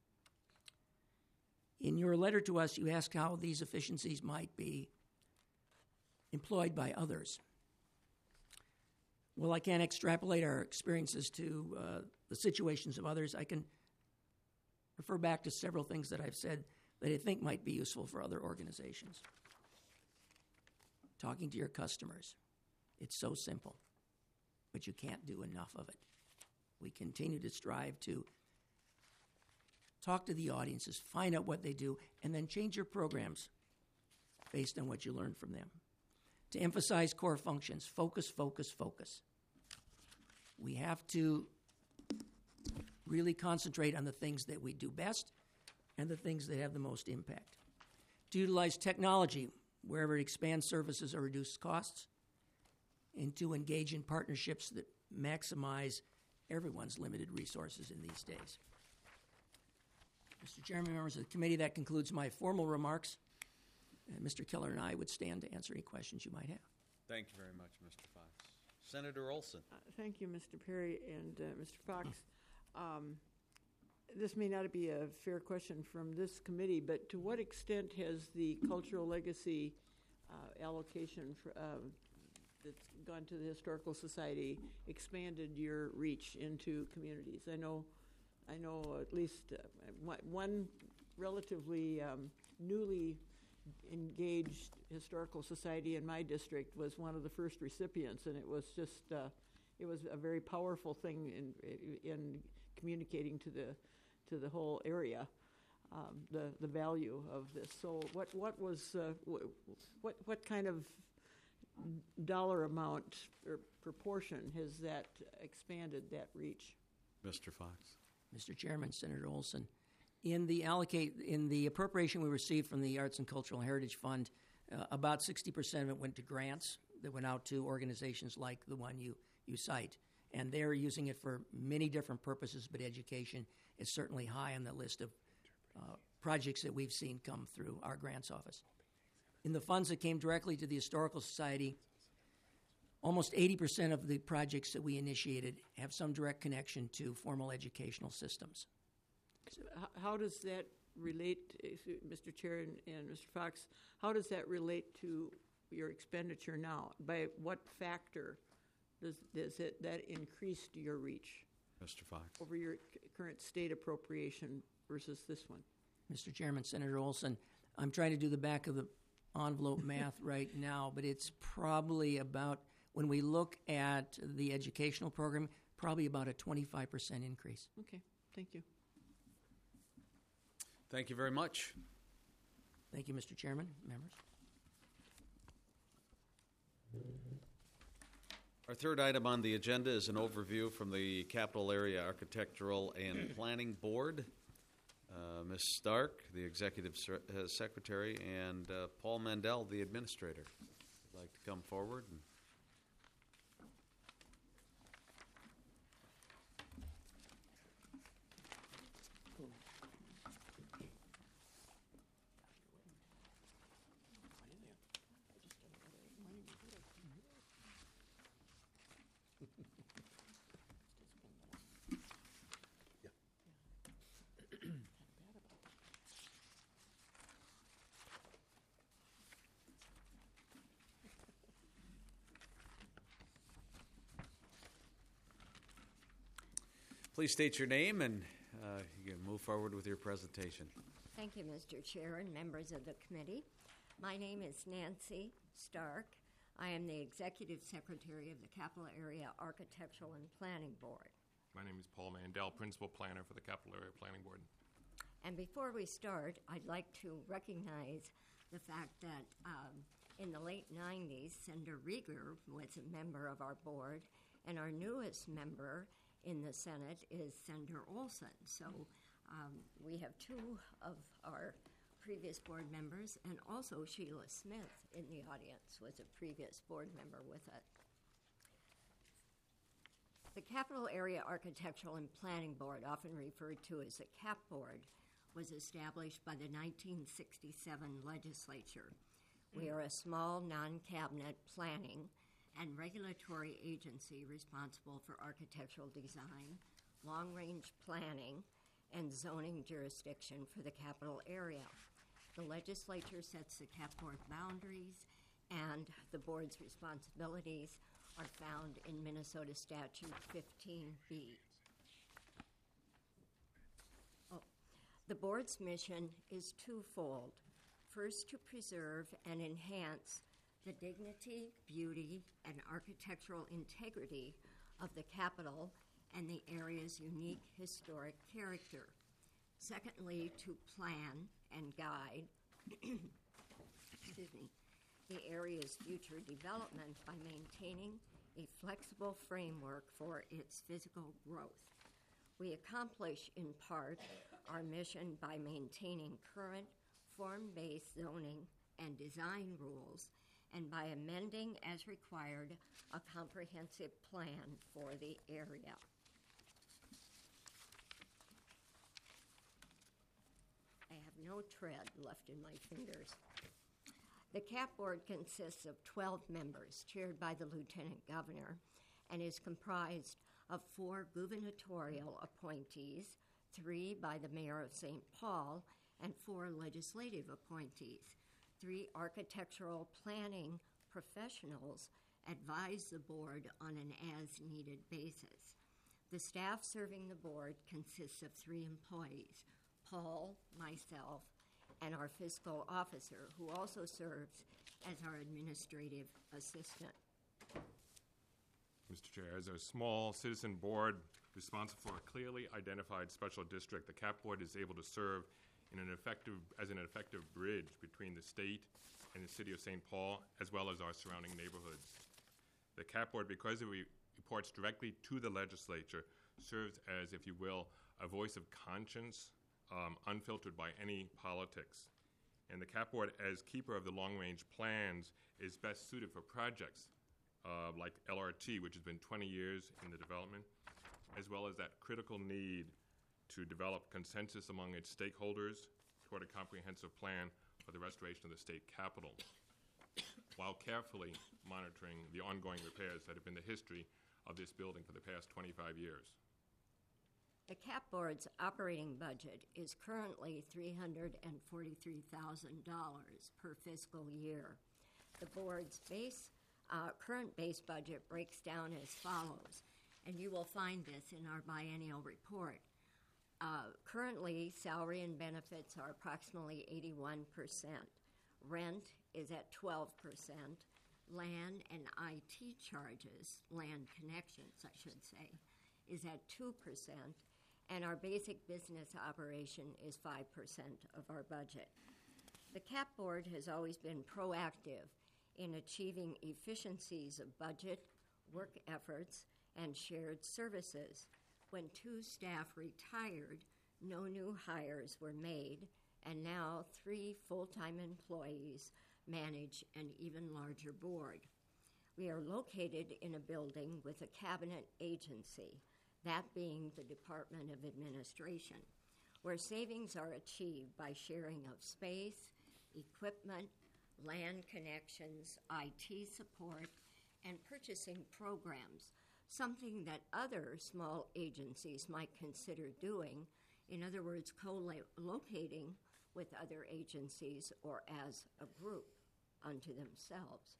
In your letter to us, you ask how these efficiencies might be employed by others. Well, I can't extrapolate our experiences to uh, the situations of others. I can refer back to several things that I've said that I think might be useful for other organizations. Talking to your customers. It's so simple, but you can't do enough of it. We continue to strive to talk to the audiences, find out what they do, and then change your programs based on what you learn from them. To emphasize core functions, focus, focus, focus. We have to really concentrate on the things that we do best and the things that have the most impact. To utilize technology wherever it expands services or reduces costs, and to engage in partnerships that maximize everyone's limited resources in these days. Mister Chairman, members of the committee, that concludes my formal remarks. Uh, Mister Keller and I would stand to answer any questions you might have. Thank you very much, Mister Fox. Senator Olson. Uh, Thank you, Mister Perry and uh, Mister Fox. Um, This may not be a fair question from this committee, but to what extent has the cultural legacy uh, allocation for, uh, that's gone to the Historical Society expanded your reach into communities? I know, I know at least uh, one- one relatively um, newly engaged Historical Society in my district was one of the first recipients, and it was just, uh, it was a very powerful thing in, in communicating to the to the whole area, um, the the value of this. So, what what was uh, what what kind of dollar amount or proportion has that expanded that reach? Mister Fox. Mister Chairman, Senator Olson, in the allocate in the appropriation we received from the Arts and Cultural Heritage Fund, uh, about sixty percent of it went to grants that went out to organizations like the one you, you cite. And they're using it for many different purposes, but education is certainly high on the list of uh, projects that we've seen come through our grants office. In the funds that came directly to the Historical Society, almost eighty percent of the projects that we initiated have some direct connection to formal educational systems. So h- how does that relate, if you- Mister Chair and, and Mister Fox, how does that relate to your expenditure now? By what factor does, does it, that increased your reach Mister Fox. over your c- current state appropriation versus this one? Mister Chairman, Senator Olson, I'm trying to do the back of the envelope math right now, but it's probably about, when we look at the educational program, probably about a twenty-five percent increase. Okay, thank you. Thank you very much. Thank you, Mister Chairman, members. Our third item on the agenda is an overview from the Capital Area Architectural and Planning Board. Uh, Miz Stark, the Executive Ser- uh, Secretary, and uh, Paul Mandel, the Administrator, would like to come forward. And please state your name, and uh, you can move forward with your presentation. Thank you, Mister Chair and members of the committee. My name is Nancy Stark. I am the Executive Secretary of the Capital Area Architectural and Planning Board. My name is Paul Mandel, Principal Planner for the Capital Area Planning Board. And before we start, I'd like to recognize the fact that um, in the late nineties, Senator Rieger was a member of our board, and our newest member in the Senate is Senator Olson. So um, we have two of our previous board members, and also Sheila Smith in the audience was a previous board member with us. The Capital Area Architectural and Planning Board, often referred to as the CAP Board, was established by the nineteen sixty-seven legislature. We are a small, non-cabinet planning and regulatory agency responsible for architectural design, long-range planning, and zoning jurisdiction for the capital area. The legislature sets the CAP Board boundaries, and the board's responsibilities are found in Minnesota Statute fifteen B. Oh. The board's mission is twofold. First, to preserve and enhance the dignity, beauty, and architectural integrity of the capital and the area's unique historic character. Secondly, to plan and guide excuse me, the area's future development by maintaining a flexible framework for its physical growth. We accomplish, in part, our mission by maintaining current form-based zoning and design rules, and by amending, as required, a comprehensive plan for the area. I have no tread left in my fingers. The CAP Board consists of twelve members, chaired by the Lieutenant Governor, and is comprised of four gubernatorial appointees, three by the Mayor of Saint Paul, and four legislative appointees. Three architectural planning professionals advise the board on an as-needed basis. The staff serving the board consists of three employees, Paul, myself, and our fiscal officer, who also serves as our administrative assistant. Mister Chair, as a small citizen board responsible for a clearly identified special district, the CAP Board is able to serve in an effective, as an effective bridge between the state and the city of Saint Paul, as well as our surrounding neighborhoods. The CAP Board, because it re- reports directly to the legislature, serves as, if you will, a voice of conscience, um, unfiltered by any politics. And the CAP Board, as keeper of the long-range plans, is best suited for projects uh, like L R T, which has been twenty years in the development, as well as that critical need to develop consensus among its stakeholders toward a comprehensive plan for the restoration of the state capitol, while carefully monitoring the ongoing repairs that have been the history of this building for the past twenty-five years. The CAP Board's operating budget is currently three hundred forty-three thousand dollars per fiscal year. The board's base, uh, current base budget breaks down as follows, and you will find this in our biennial report. Uh, currently, salary and benefits are approximately eighty-one percent. Rent is at twelve percent. Land and I T charges, land connections, I should say, is at two percent. And our basic business operation is five percent of our budget. The CAP Board has always been proactive in achieving efficiencies of budget, work efforts, and shared services. When two staff retired, no new hires were made, and now three full-time employees manage an even larger board. We are located in a building with a cabinet agency, that being the Department of Administration, where savings are achieved by sharing of space, equipment, land connections, I T support, and purchasing programs, something that other small agencies might consider doing, in other words, co-locating with other agencies or as a group unto themselves.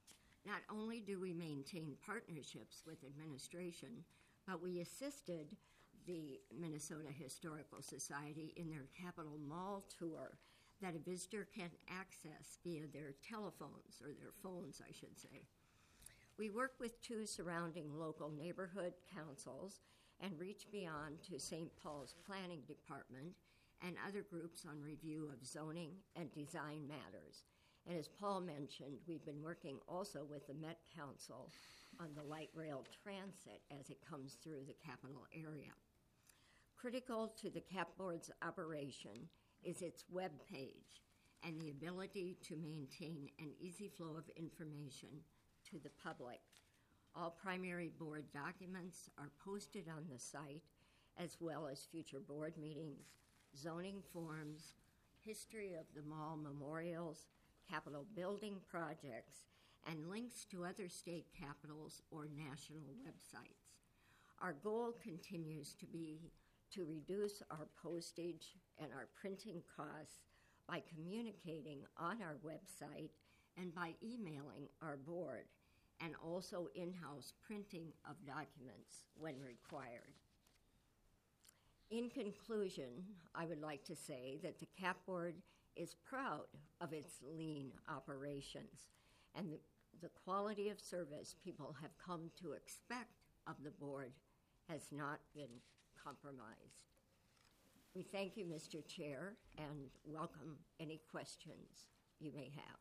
Not only do we maintain partnerships with administration, but we assisted the Minnesota Historical Society in their Capitol Mall tour that a visitor can access via their telephones, or their phones, I should say. We work with two surrounding local neighborhood councils and reach beyond to Saint Paul's Planning Department and other groups on review of zoning and design matters. And as Paul mentioned, we've been working also with the Met Council on the light rail transit as it comes through the capital area. Critical to the CAP Board's operation is its web page and the ability to maintain an easy flow of information to the public. All primary board documents are posted on the site, as well as future board meetings, zoning forms, history of the mall memorials, Capitol building projects, and links to other state capitals or national websites. Our goal continues to be to reduce our postage and our printing costs by communicating on our website and by emailing our board, and also in-house printing of documents when required. In conclusion, I would like to say that the CAP Board is proud of its lean operations and the, the quality of service people have come to expect of the board has not been compromised. We thank you, Mister Chair, and welcome any questions you may have.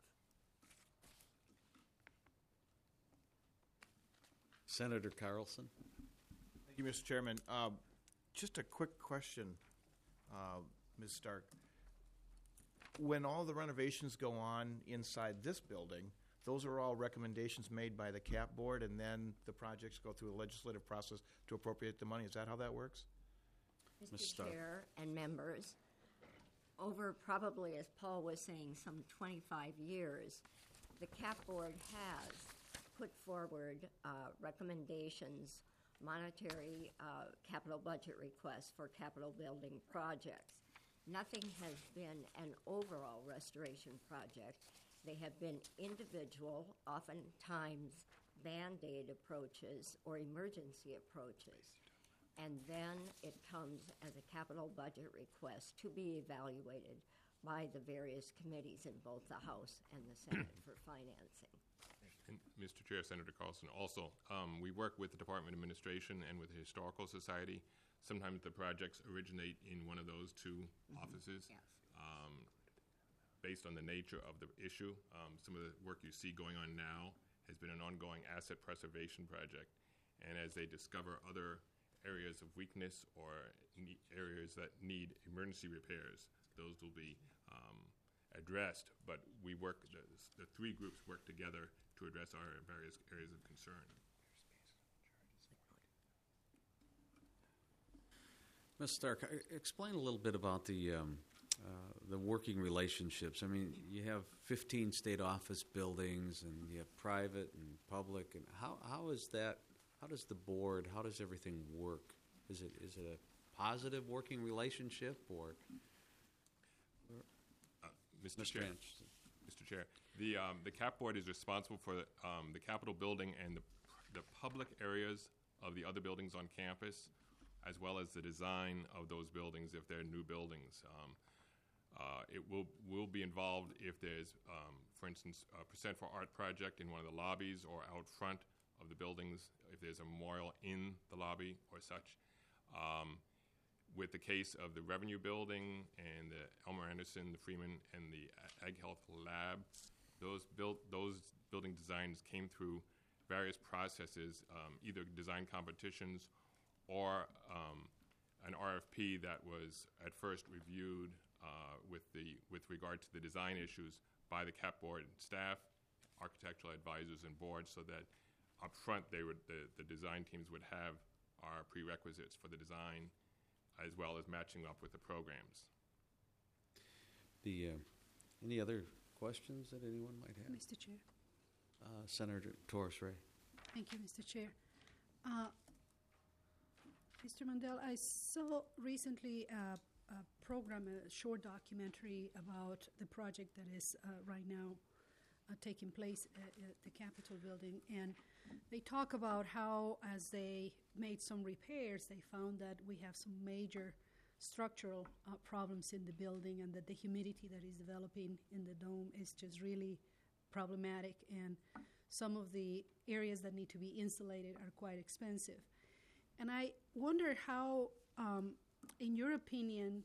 Senator Carlson. Thank you, Mister Chairman. Uh, just a quick question, uh, Miz Stark. When all the renovations go on inside this building, those are all recommendations made by the CAP Board, and then the projects go through a legislative process to appropriate the money. Is that how that works? Mister Chair and members, over probably, as Paul was saying, some twenty-five years, the CAP Board has put forward uh, recommendations, monetary uh, capital budget requests for capital building projects. Nothing has been an overall restoration project. They have been individual, oftentimes Band-Aid approaches or emergency approaches. And then it comes as a capital budget request to be evaluated by the various committees in both the House and the Senate for financing. And Mister Chair, Senator Carlson, also, um, we work with the Department of Administration and with the Historical Society. Sometimes the projects originate in one of those two mm-hmm. offices. Yes. Um, based on the nature of the issue, um, some of the work you see going on now has been an ongoing asset preservation project. And as they discover other areas of weakness or ne- areas that need emergency repairs. Those will be um, addressed, but we work, the, the three groups work together to address our various areas of concern. Miz Stark, e- explain a little bit about the um, uh, the working relationships. I mean, you have fifteen state office buildings, and you have private and public. And how how is that? How does the board? How does everything work? Is it is it a positive working relationship, or Uh, Mister Mister Chair, Anderson? Mister Chair, the um, the CAP board is responsible for um, the Capitol building and the the public areas of the other buildings on campus, as well as the design of those buildings if they're new buildings. Um, uh, it will will be involved if there's, um, for instance, a Percent for Art project in one of the lobbies or out front of the buildings, if there's a memorial in the lobby or such. Um, with the case of the Revenue Building and the Elmer Anderson, the Freeman, and the Ag Health Lab, those built those building designs came through various processes, um, either design competitions or um, an R F P that was at first reviewed uh, with the with regard to the design issues by the CAP board staff, architectural advisors, and board, so that up front they would the, the design teams would have our prerequisites for the design, as well as matching up with the programs. The uh, any other questions that anyone might have? Mister Chair. Uh, Senator Torres Ray. Thank you, Mister Chair. Uh, Mister Mandel, I saw recently a, a program, a short documentary about the project that is uh, right now uh, taking place at, at the Capitol building, and they talk about how, as they made some repairs, they found that we have some major structural uh, problems in the building, and that the humidity that is developing in the dome is just really problematic, and some of the areas that need to be insulated are quite expensive. And I wonder how, um, in your opinion,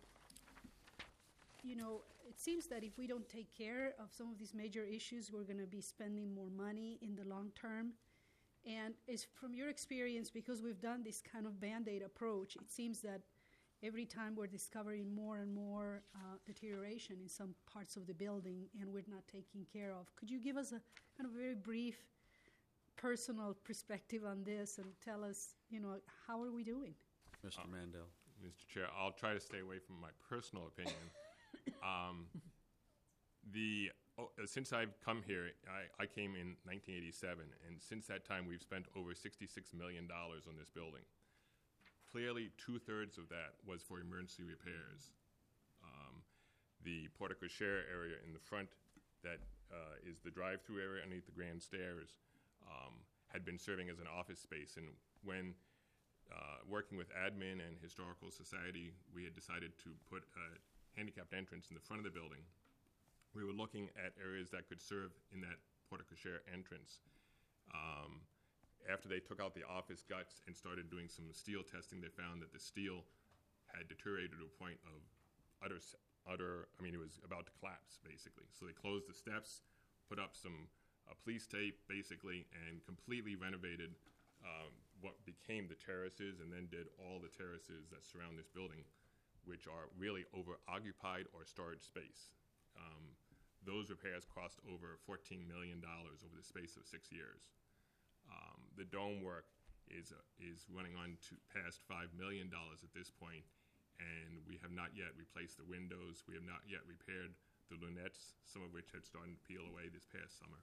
you know, it seems that if we don't take care of some of these major issues, we're going to be spending more money in the long term. And is from your experience, because we've done this kind of Band-Aid approach, it seems that every time we're discovering more and more uh, deterioration in some parts of the building, and we're not taking care of. Could you give us a kind of very brief personal perspective on this and tell us, you know, how are we doing? Mister Uh, Mandel. Mister Chair, I'll try to stay away from my personal opinion. um, the oh, uh, since I've come here, I, I came in nineteen eighty-seven, and since that time we've spent over sixty-six million dollars on this building. Clearly, two-thirds of that was for emergency repairs. Um, the porte-cochere area in the front that uh, is the drive-through area underneath the grand stairs um, had been serving as an office space. And when uh, working with admin and Historical Society, we had decided to put a handicapped entrance in the front of the building. We were looking at areas that could serve in that porte-cochere entrance. Um, After they took out the office guts and started doing some steel testing, they found that the steel had deteriorated to a point of utter, utter. I mean, it was about to collapse, basically. So they closed the steps, put up some uh, police tape, basically, and completely renovated um, what became the terraces, and then did all the terraces that surround this building, which are really over-occupied or storage space. Um, those repairs cost over fourteen million dollars over the space of six years. Um, the dome work is uh, is running on to past five million dollars at this point, and we have not yet replaced the windows. We have not yet repaired the lunettes, some of which had started to peel away this past summer.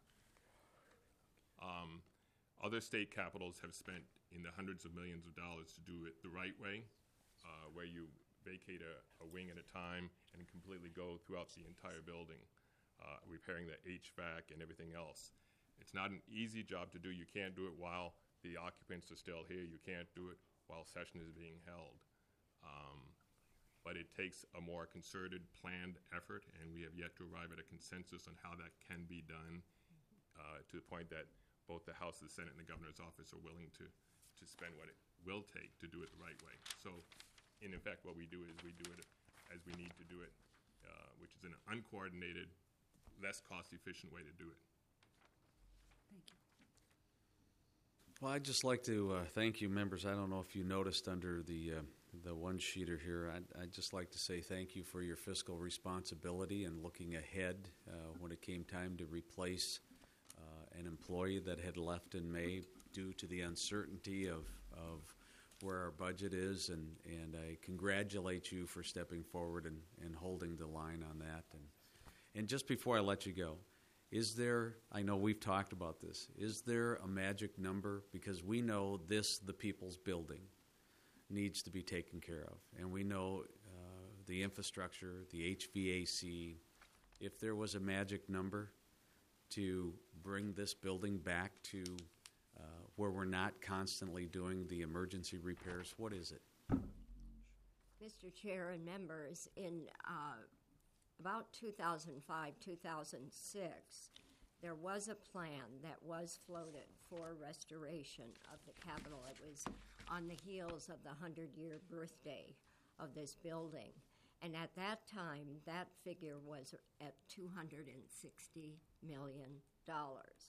Um, other state capitals have spent in the hundreds of millions of dollars to do it the right way, uh, where you vacate a, a wing at a time and completely go throughout the entire building, uh, repairing the H V A C and everything else. It's not an easy job to do. You can't do it while the occupants are still here. You can't do it while session is being held. Um, but it takes a more concerted, planned effort, and we have yet to arrive at a consensus on how that can be done uh, to the point that both the House, the Senate, and the Governor's office are willing to, to spend what it will take to do it the right way. So, in effect, what we do is we do it as we need to do it, uh, which is an uncoordinated, less cost-efficient way to do it. Thank you. Well, I'd just like to uh, thank you, members. I don't know if you noticed under the uh, the one sheeter here. I'd, I'd just like to say thank you for your fiscal responsibility and looking ahead uh, when it came time to replace uh, an employee that had left in May due to the uncertainty of of where our budget is, and, and I congratulate you for stepping forward and, and holding the line on that. And and just before I let you go, is there, I know we've talked about this, is there a magic number? Because we know this, the people's building, needs to be taken care of. And we know uh, the infrastructure, the H V A C, if there was a magic number to bring this building back to uh, where we're not constantly doing the emergency repairs, what is it? Mister Chair and members, in uh, about two thousand five, two thousand six, there was a plan that was floated for restoration of the Capitol. It was on the heels of the hundred-year birthday of this building. And at that time, that figure was at two hundred sixty million dollars.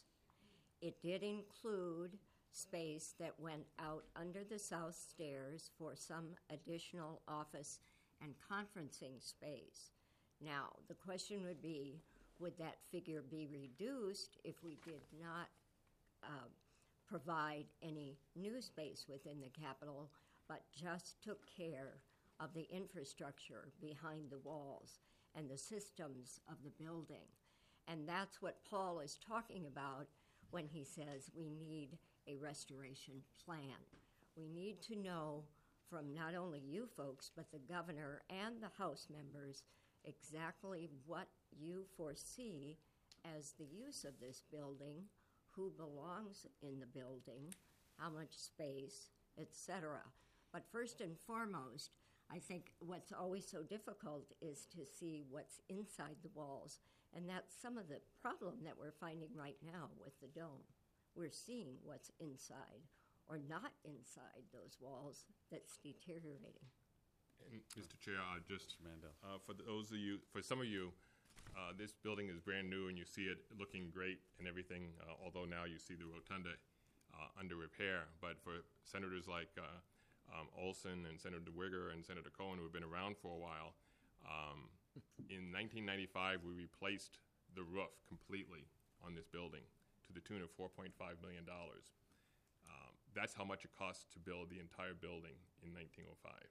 It did include space that went out under the south stairs for some additional office and conferencing space. Now, the question would be, would that figure be reduced if we did not uh, provide any new space within the Capitol, but just took care of the infrastructure behind the walls and the systems of the building? And that's what Paul is talking about when he says we need a restoration plan. We need to know from not only you folks, but the governor and the House members exactly what you foresee as the use of this building, who belongs in the building, how much space, et cetera. But first and foremost, I think what's always so difficult is to see what's inside the walls, and that's some of the problem that we're finding right now with the dome. We're seeing what's inside or not inside those walls that's deteriorating. And Mister Chair, uh, just uh, for those of you, for some of you, uh, this building is brand new and you see it looking great and everything, uh, although now you see the rotunda uh, under repair. But for senators like uh, um, Olson and Senator DeWigger and Senator Cohen, who have been around for a while, um, in nineteen ninety-five we replaced the roof completely on this building to the tune of four point five million dollars. Um, that's how much it cost to build the entire building in nineteen oh five.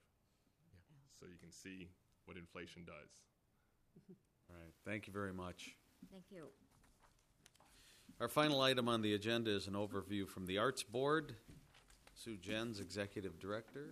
So you can see what inflation does. All right. Thank you very much. Thank you. Our final item on the agenda is an overview from the Arts Board. Sue Jens, Executive Director.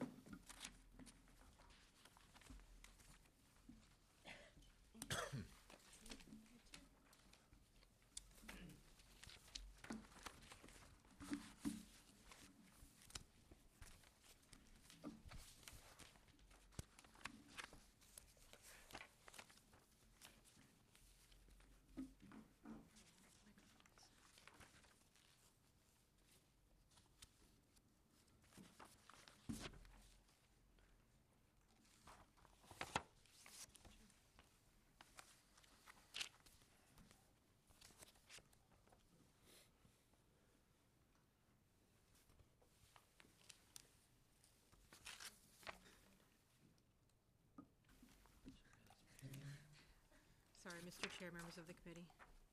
Sorry, Mister Chair, members of the committee.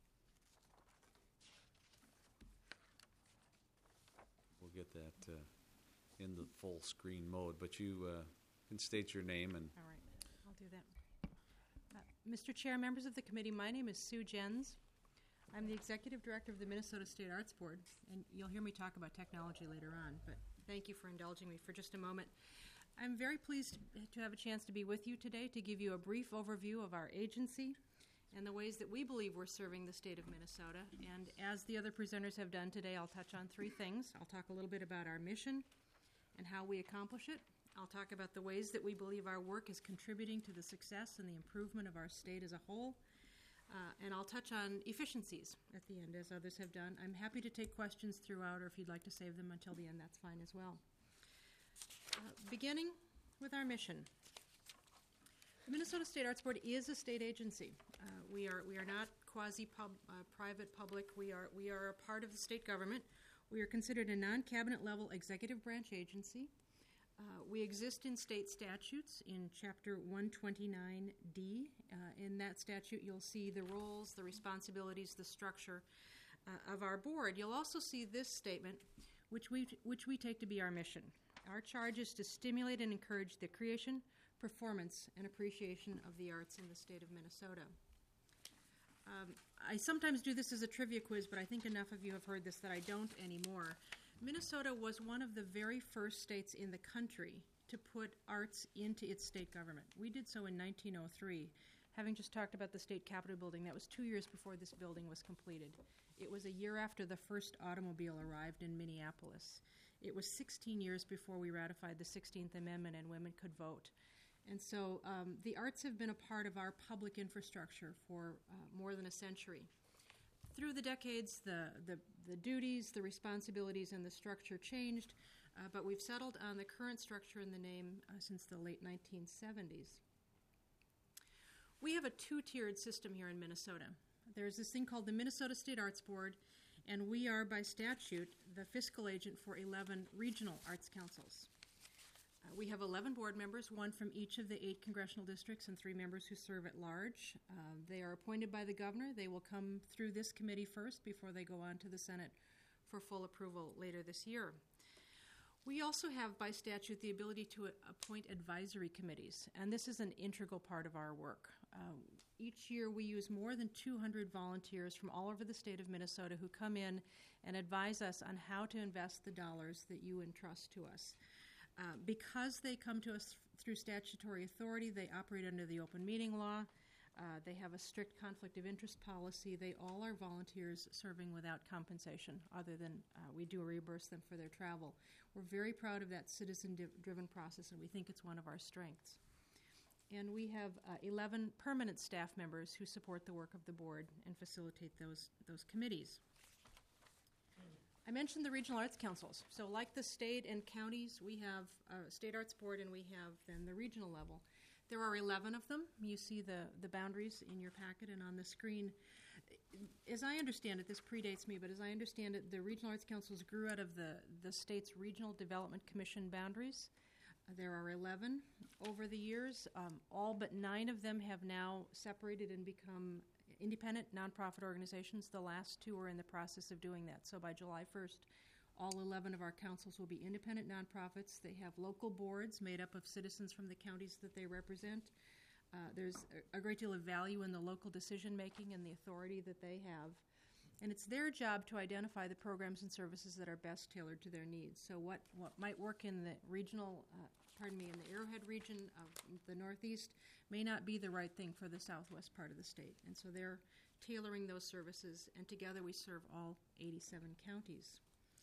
We'll get that uh, in the full screen mode, but you uh, can state your name and. All right, I'll do that. Uh, Mister Chair, members of the committee, my name is Sue Jens. I'm the Executive Director of the Minnesota State Arts Board, and you'll hear me talk about technology later on, but thank you for indulging me for just a moment. I'm very pleased to have a chance to be with you today to give you a brief overview of our agency and the ways that we believe we're serving the state of Minnesota. And as the other presenters have done today, I'll touch on three things. I'll talk a little bit about our mission and how we accomplish it. I'll talk about the ways that we believe our work is contributing to the success and the improvement of our state as a whole. Uh, and I'll touch on efficiencies at the end, as others have done. I'm happy to take questions throughout, or if you'd like to save them until the end, that's fine as well. Uh, beginning with our mission. The Minnesota State Arts Board is a state agency. Uh, we are we are not quasi-private pub, uh, public. We are we are a part of the state government. We are considered a non-cabinet level executive branch agency. Uh, we exist in state statutes in Chapter one twenty-nine D. Uh, in that statute, you'll see the roles, the responsibilities, the structure uh, of our board. You'll also see this statement, which we, which we take to be our mission. Our charge is to stimulate and encourage the creation, performance, and appreciation of the arts in the state of Minnesota. Um, I sometimes do this as a trivia quiz, but I think enough of you have heard this that I don't anymore. Minnesota was one of the very first states in the country to put arts into its state government. We did so in nineteen oh three. Having just talked about the state capitol building, that was two years before this building was completed. It was a year after the first automobile arrived in Minneapolis. It was sixteen years before we ratified the sixteenth Amendment and women could vote. And so um, the arts have been a part of our public infrastructure for uh, more than a century. Through the decades, the, the, the duties, the responsibilities, and the structure changed, uh, but we've settled on the current structure and the name uh, since the late nineteen seventies. We have a two-tiered system here in Minnesota. There's this thing called the Minnesota State Arts Board, and we are, by statute, the fiscal agent for eleven regional arts councils. Uh, we have eleven board members, one from each of the eight congressional districts and three members who serve at large. Uh, they are appointed by the governor. They will come through this committee first before they go on to the Senate for full approval later this year. We also have, by statute, the ability to a- appoint advisory committees, and this is an integral part of our work. Uh, each year we use more than two hundred volunteers from all over the state of Minnesota who come in and advise us on how to invest the dollars that you entrust to us. Uh, because they come to us th- through statutory authority, they operate under the open meeting law. Uh, they have a strict conflict of interest policy. They all are volunteers serving without compensation, other than uh, we do reimburse them for their travel. We're very proud of that citizen-driven process, and we think it's one of our strengths. And we have uh, eleven permanent staff members who support the work of the board and facilitate those, those committees. I mentioned the regional arts councils. So like the state and counties, we have a state arts board, and we have then the regional level. There are eleven of them. You see the, the boundaries in your packet and on the screen. As I understand it, this predates me, but as I understand it, the regional arts councils grew out of the, the state's Regional Development Commission boundaries. Uh, there are eleven over the years. Um, all but nine of them have now separated and become independent nonprofit organizations. The last two are in the process of doing that. So by July first, all eleven of our councils will be independent nonprofits. They have local boards made up of citizens from the counties that they represent. Uh, there's a, a great deal of value in the local decision-making and the authority that they have. And it's their job to identify the programs and services that are best tailored to their needs. So what, what might work in the regional, uh, pardon me, in the Arrowhead region of the Northeast may not be the right thing for the southwest part of the state. And so they're tailoring those services, and together we serve all eighty-seven counties.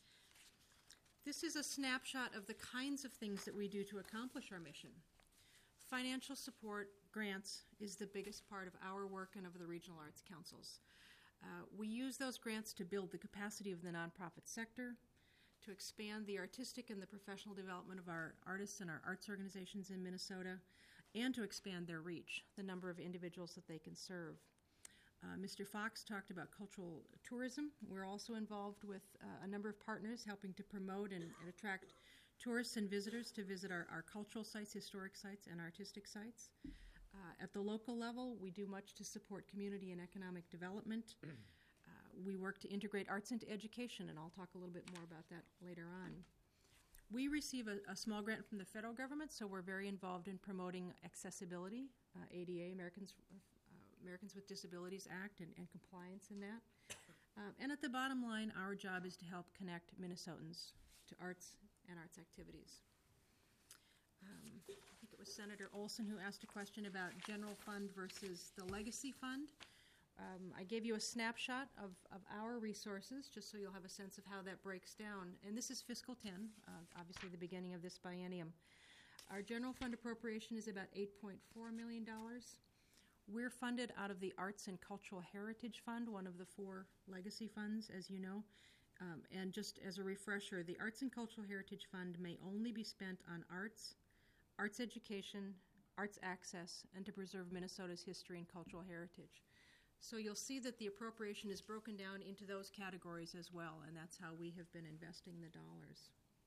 This is a snapshot of the kinds of things that we do to accomplish our mission. Financial support, grants, is the biggest part of our work and of the regional arts councils. Uh, we use those grants to build the capacity of the nonprofit sector, to expand the artistic and the professional development of our artists and our arts organizations in Minnesota, and to expand their reach, the number of individuals that they can serve. Uh, Mister Fox talked about cultural tourism. We're also involved with uh, a number of partners helping to promote and, and attract tourists and visitors to visit our, our cultural sites, historic sites, and artistic sites. Uh, at the local level, we do much to support community and economic development. Uh, we work to integrate arts into education, and I'll talk a little bit more about that later on. We receive a, a small grant from the federal government, so we're very involved in promoting accessibility, uh, A D A, Americans uh, Americans with Disabilities Act, and, and compliance in that. Uh, and at the bottom line, our job is to help connect Minnesotans to arts and arts activities. Um, I think it was Senator Olson who asked a question about general fund versus the legacy fund. Um, I gave you a snapshot of, of our resources, just so you'll have a sense of how that breaks down. And this is fiscal ten, uh, obviously the beginning of this biennium. Our general fund appropriation is about eight point four million dollars. We're funded out of the Arts and Cultural Heritage Fund, one of the four legacy funds, as you know. Um, and just as a refresher, the Arts and Cultural Heritage Fund may only be spent on arts, arts education, arts access, and to preserve Minnesota's history and cultural heritage. So you'll see that the appropriation is broken down into those categories as well, and that's how we have been investing the dollars.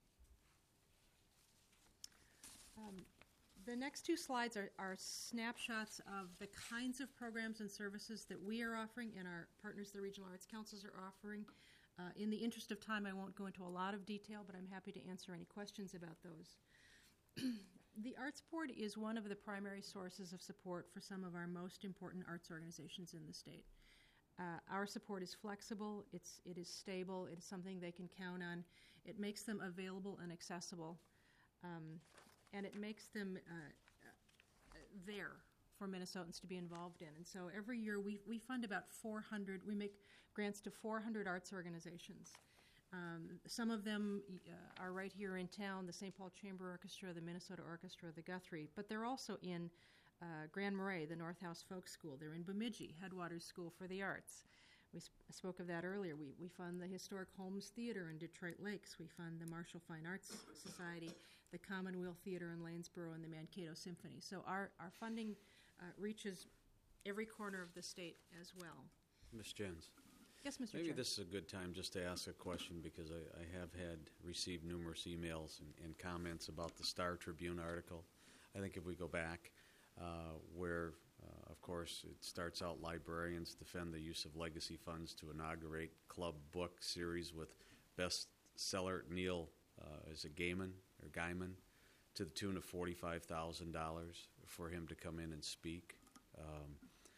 Um, the next two slides are, are snapshots of the kinds of programs and services that we are offering and our partners, the Regional Arts Councils, are offering. Uh, in the interest of time, I won't go into a lot of detail, but I'm happy to answer any questions about those. The Arts Board is one of the primary sources of support for some of our most important arts organizations in the state. Uh, our support is flexible, it's, it is stable, it is something they can count on. It makes them available and accessible, um, and it makes them uh, uh, there for Minnesotans to be involved in. And so every year we, we fund about four hundred, we make grants to four hundred arts organizations. Um, some of them uh, are right here in town, the Saint Paul Chamber Orchestra, the Minnesota Orchestra, the Guthrie, but they're also in uh, Grand Marais, the North House Folk School. They're in Bemidji, Headwaters School for the Arts. We sp- spoke of that earlier. We, we fund the Historic Holmes Theater in Detroit Lakes. We fund the Marshall Fine Arts Society, the Commonweal Theater in Lanesboro, and the Mankato Symphony. So our, our funding uh, reaches every corner of the state as well. Miz Jens. Yes, Mister Maybe Chair. this is a good time just to ask a question, because I, I have had received numerous emails and, and comments about the Star Tribune article. I think if we go back, uh, where, uh, of course, it starts out, librarians defend the use of legacy funds to inaugurate club book series with bestseller Neil, uh, is it Gaiman or Gaiman, to the tune of forty-five thousand dollars for him to come in and speak. Um,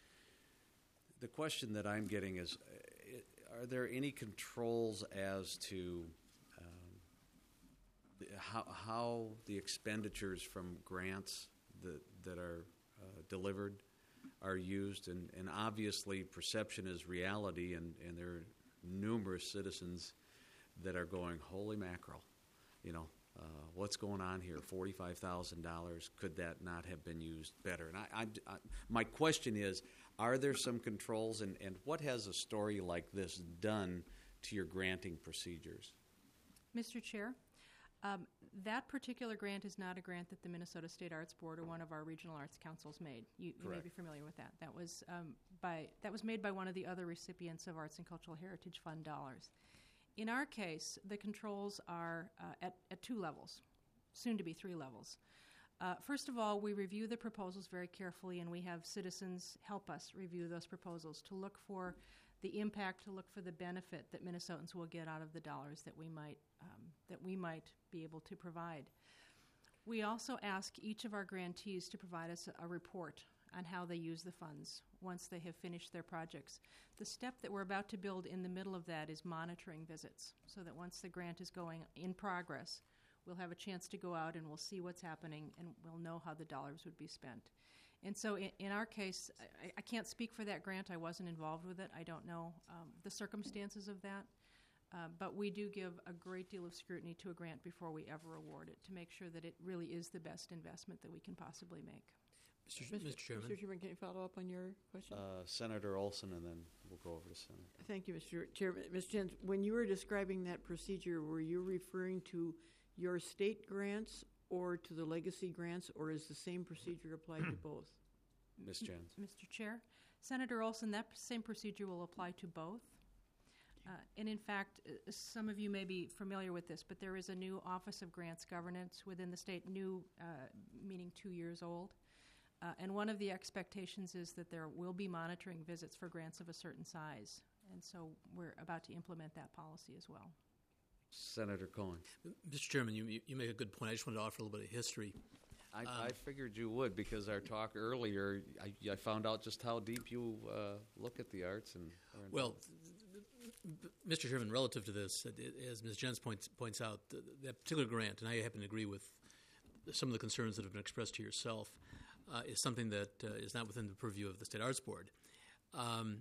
the question that I'm getting is, are there any controls as to um, the, how, how the expenditures from grants that, that are uh, delivered are used? And, and obviously perception is reality, and, and there are numerous citizens that are going, holy mackerel, you know, uh, what's going on here? forty-five thousand dollars, could that not have been used better? And I, I, I, my question is, are there some controls, and, and what has a story like this done to your granting procedures? Mister Chair, um, that particular grant is not a grant that the Minnesota State Arts Board or one of our regional arts councils made. You, you may be familiar with that. That was um, by that was made by one of the other recipients of Arts and Cultural Heritage Fund dollars. In our case, the controls are uh, at, at two levels, soon to be three levels. Uh, first of all, we review the proposals very carefully, and we have citizens help us review those proposals to look for the impact, to look for the benefit that Minnesotans will get out of the dollars that we might um, that we might be able to provide. We also ask each of our grantees to provide us a, a report on how they use the funds once they have finished their projects. The step that we're about to build in the middle of that is monitoring visits, so that once the grant is going in progress, we'll have a chance to go out and we'll see what's happening, and we'll know how the dollars would be spent. And so in, in our case, I, I can't speak for that grant. I wasn't involved with it. I don't know um, the circumstances of that. Uh, but we do give a great deal of scrutiny to a grant before we ever award it, to make sure that it really is the best investment that we can possibly make. Mister Mister Chairman. Mister Chairman, can you follow up on your question? Uh, Senator Olson, and then we'll go over to Senator. Thank you, Mister Chairman. Miz Jens, when you were describing that procedure, were you referring to your state grants or to the legacy grants, or is the same procedure applied to both? Miz Jens. Mister Chair, Senator Olson, that same procedure will apply to both. Uh, and in fact, uh, some of you may be familiar with this, but there is a new Office of Grants Governance within the state, new uh, meaning two years old. Uh, and one of the expectations is that there will be monitoring visits for grants of a certain size. And so we're about to implement that policy as well. Senator Cohen. Mister Chairman, you, you make a good point. I just wanted to offer a little bit of history. I, Um, I figured you would, because our talk earlier, I, I found out just how deep you uh, look at the arts. And are Well, involved. Mister Chairman, relative to this, as Miz Jens points, points out, that particular grant, and I happen to agree with some of the concerns that have been expressed to yourself, uh, is something that uh, is not within the purview of the State Arts Board. Um,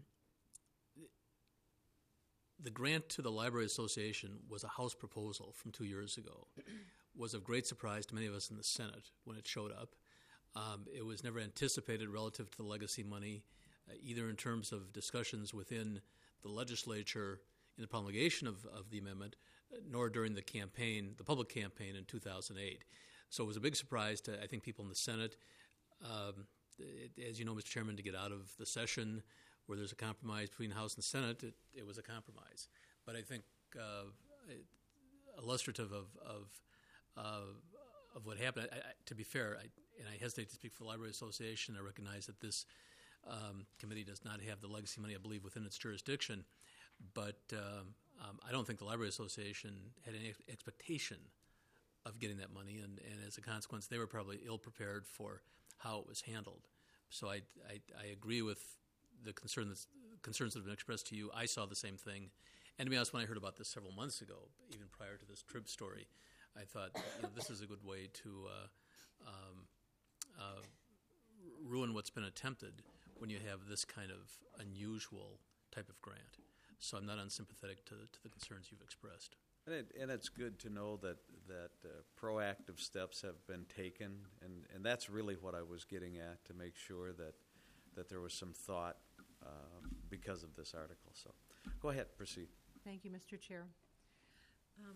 the grant to the Library Association was a House proposal from two years ago. Was of great surprise to many of us in the Senate when it showed up. Um, it was never anticipated relative to the legacy money, uh, either in terms of discussions within the legislature in the promulgation of, of the amendment, uh, nor during the campaign, the public campaign in two thousand eight. So it was a big surprise to, I think, people in the Senate. Um, it, as you know, Mister Chairman, to get out of the session where there's a compromise between House and Senate, it, it was a compromise. But I think uh, it, illustrative of of, uh, of what happened, I, I, to be fair, I, and I hesitate to speak for the Library Association, I recognize that this um, committee does not have the legacy money, I believe, within its jurisdiction. But um, um, I don't think the Library Association had any ex- expectation of getting that money, and, and as a consequence, they were probably ill-prepared for how it was handled. So I, I, I agree with the concern that's, concerns that have been expressed to you. I saw the same thing. And to be honest, when I heard about this several months ago, even prior to this Trib story, I thought, you know, this is a good way to uh, um, uh, ruin what's been attempted when you have this kind of unusual type of grant. So I'm not unsympathetic to, to the concerns you've expressed. And, it, and it's good to know that that uh, proactive steps have been taken, and, and that's really what I was getting at, to make sure that that there was some thought uh, because of this article. So go ahead, proceed. Thank you, Mister Chair. Um,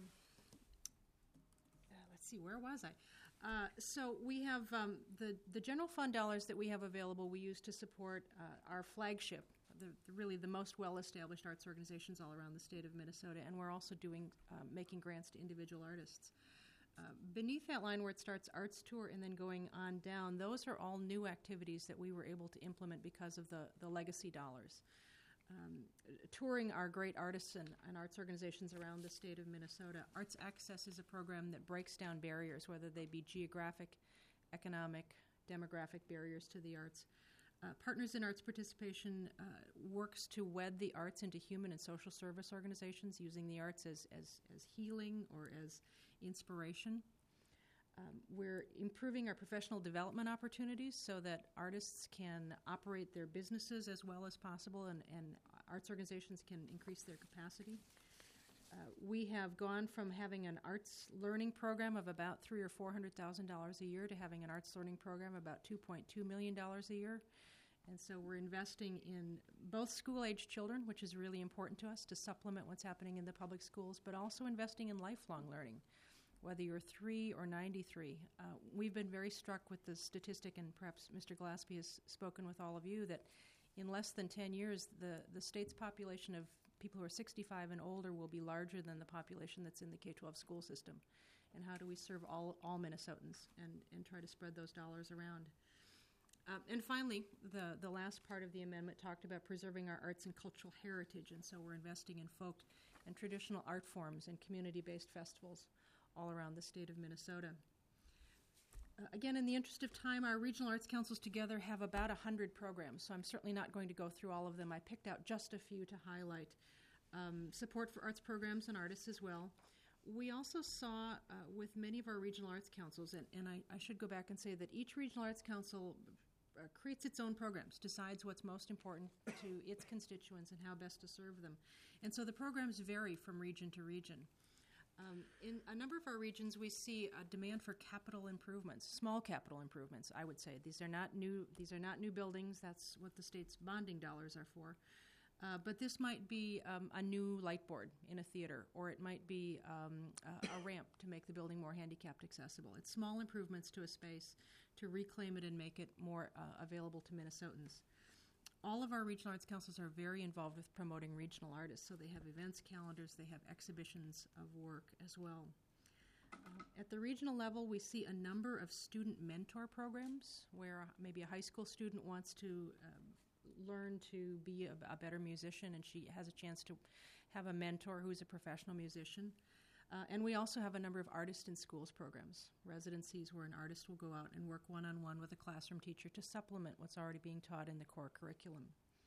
uh, let's see, where was I? Uh, so we have um, the, the general fund dollars that we have available we use to support uh, our flagship, the, the really the most well-established arts organizations all around the state of Minnesota, and we're also doing uh, making grants to individual artists. Uh, beneath that line where it starts Arts Tour and then going on down, those are all new activities that we were able to implement because of the, the legacy dollars. Um, touring our great artists and, and arts organizations around the state of Minnesota. Arts Access is a program that breaks down barriers, whether they be geographic, economic, demographic barriers to the arts. Uh, Partners in Arts Participation uh, works to wed the arts into human and social service organizations, using the arts as, as, as healing or as inspiration. Um, we're improving our professional development opportunities so that artists can operate their businesses as well as possible, and, and arts organizations can increase their capacity. Uh, we have gone from having an arts learning program of about three or four hundred thousand dollars a year to having an arts learning program about two point two million dollars a year. And so we're investing in both school-age children, which is really important to us to supplement what's happening in the public schools, but also investing in lifelong learning. Whether you're three or ninety-three. Uh, we've been very struck with the statistic, and perhaps Mister Glaspie has spoken with all of you, that in less than ten years, the, the state's population of people who are sixty-five and older will be larger than the population that's in the K twelve school system. And how do we serve all, all Minnesotans and, and try to spread those dollars around? Uh, and finally, the, the last part of the amendment talked about preserving our arts and cultural heritage, and so we're investing in folk and traditional art forms and community-based festivals all around the state of Minnesota. Uh, again, in the interest of time, our regional arts councils together have about one hundred programs, so I'm certainly not going to go through all of them. I picked out just a few to highlight. Um, support for arts programs and artists as well. We also saw uh, with many of our regional arts councils, and, and I, I should go back and say that each regional arts council uh, creates its own programs, decides what's most important to its constituents and how best to serve them. And so the programs vary from region to region. Um, in a number of our regions, we see a demand for capital improvements, small capital improvements, I would say. These are not new, these are not new buildings. That's what the state's bonding dollars are for. Uh, but this might be um, a new light board in a theater, or it might be um, a, a ramp to make the building more handicapped accessible. It's small improvements to a space to reclaim it and make it more uh, available to Minnesotans. All of our regional arts councils are very involved with promoting regional artists, so they have events calendars, they have exhibitions of work as well. Uh, at the regional level, we see a number of student mentor programs where maybe a high school student wants to uh, learn to be a, a better musician, and she has a chance to have a mentor who's a professional musician. Uh, and we also have a number of artist in schools programs, residencies where an artist will go out and work one-on-one with a classroom teacher to supplement what's already being taught in the core curriculum.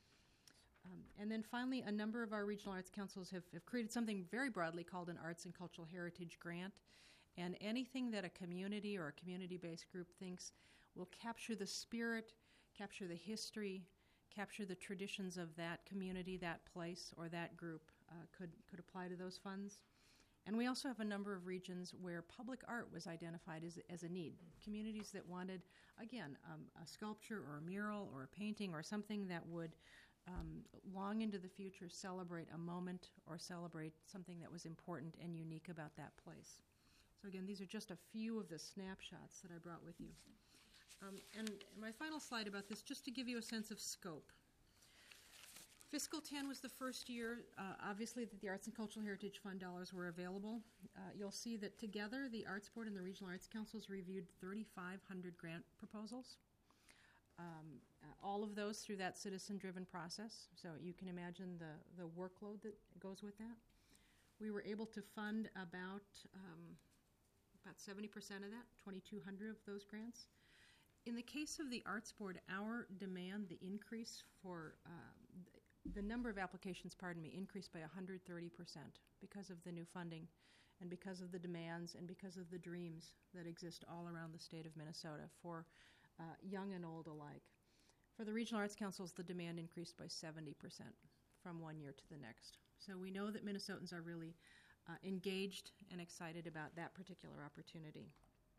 Um, and then finally, a number of our regional arts councils have, have created something very broadly called an Arts and Cultural Heritage Grant. And anything that a community or a community-based group thinks will capture the spirit, capture the history, capture the traditions of that community, that place, or that group uh, could, could apply to those funds. And we also have a number of regions where public art was identified as, as a need. Communities that wanted, again, um, a sculpture or a mural or a painting or something that would, um, long into the future, celebrate a moment or celebrate something that was important and unique about that place. So again, these are just a few of the snapshots that I brought with you. Um, and my final slide about this, just to give you a sense of scope. Fiscal ten was the first year, uh, obviously, that the Arts and Cultural Heritage Fund dollars were available. Uh, you'll see that together, the Arts Board and the Regional Arts Councils reviewed thirty-five hundred grant proposals. Um, uh, all of those through that citizen-driven process, so you can imagine the, the workload that goes with that. We were able to fund about um, about seventy percent of that, twenty-two hundred of those grants. In the case of the Arts Board, our demand, the increase for uh, the number of applications, pardon me, increased by one hundred thirty percent because of the new funding and because of the demands and because of the dreams that exist all around the state of Minnesota for uh, young and old alike. For the Regional Arts Councils, the demand increased by seventy percent from one year to the next. So we know that Minnesotans are really uh, engaged and excited about that particular opportunity.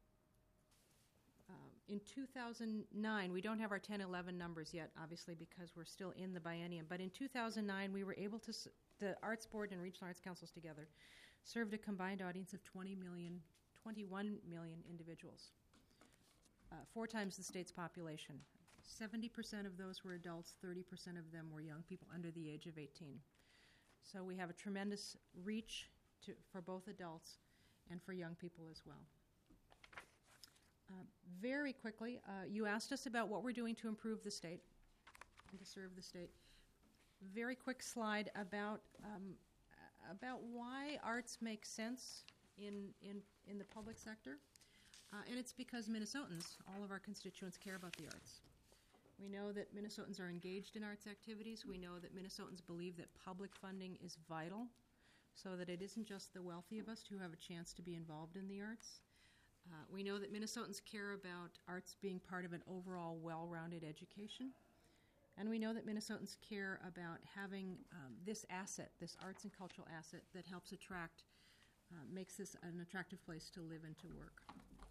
Um, in two thousand nine, we don't have our ten eleven numbers yet, obviously, because we're still in the biennium. But in two thousand nine, we were able to, s- the Arts Board and Regional Arts Councils together served a combined audience of twenty million, twenty-one million individuals, uh, four times the state's population. seventy percent of those were adults, thirty percent of them were young people under the age of eighteen. So we have a tremendous reach to, for both adults and for young people as well. Uh, very quickly, uh, you asked us about what we're doing to improve the state and to serve the state. Very quick slide about um, about why arts make sense in in, in the public sector, uh, and it's because Minnesotans, all of our constituents, care about the arts. We know that Minnesotans are engaged in arts activities. We know that Minnesotans believe that public funding is vital, so that it isn't just the wealthy of us who have a chance to be involved in the arts. Uh, we know that Minnesotans care about arts being part of an overall well-rounded education. And we know that Minnesotans care about having um, this asset, this arts and cultural asset that helps attract, uh, makes this an attractive place to live and to work.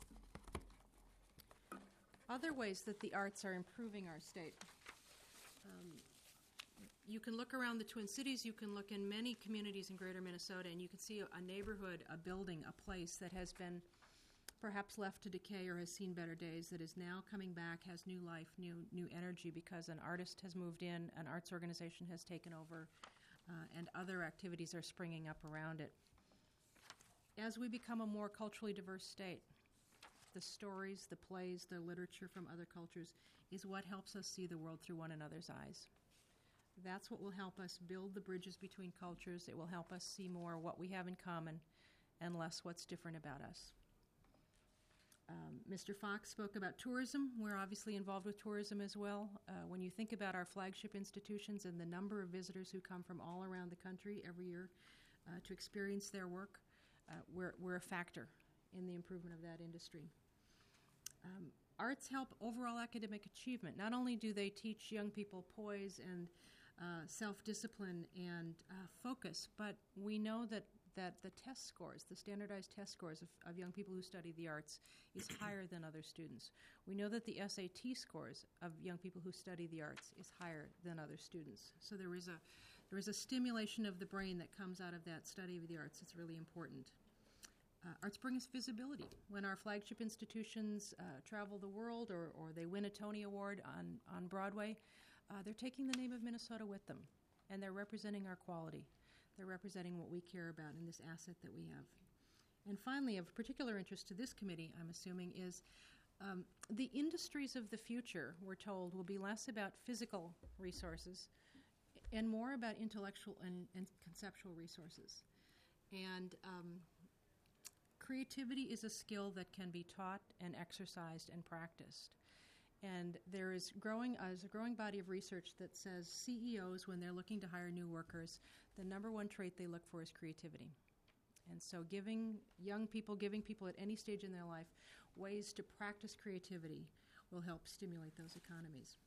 Other ways that the arts are improving our state. Um, you can look around the Twin Cities, you can look in many communities in greater Minnesota, and you can see a, a neighborhood, a building, a place that has been perhaps left to decay or has seen better days, that is now coming back, has new life, new new energy because an artist has moved in, an arts organization has taken over, uh, and other activities are springing up around it. As we become a more culturally diverse state, the stories, the plays, the literature from other cultures is what helps us see the world through one another's eyes. That's what will help us build the bridges between cultures. It will help us see more what we have in common and less what's different about us. Um, Mister Fox spoke about tourism. We're obviously involved with tourism as well. Uh, when you think about our flagship institutions and the number of visitors who come from all around the country every year uh, to experience their work, uh, we're, we're a factor in the improvement of that industry. Um, arts help overall academic achievement. Not only do they teach young people poise and uh, self-discipline and uh, focus, but we know that that the test scores, the standardized test scores of, of young people who study the arts is higher than other students. We know that the S A T scores of young people who study the arts is higher than other students. So there is a there is a stimulation of the brain that comes out of that study of the arts. It's really important. Uh, arts bring us visibility. When our flagship institutions uh, travel the world or, or they win a Tony Award on, on Broadway, uh, they're taking the name of Minnesota with them, and they're representing our quality. They're representing what we care about in this asset that we have. And finally, of particular interest to this committee, I'm assuming, is um, the industries of the future, we're told, will be less about physical resources and more about intellectual and, and conceptual resources. And um, creativity is a skill that can be taught and exercised and practiced. And there is growing uh, is a growing body of research that says C E Os, when they're looking to hire new workers, the number one trait they look for is creativity. And so giving young people, giving people at any stage in their life ways to practice creativity will help stimulate those economies.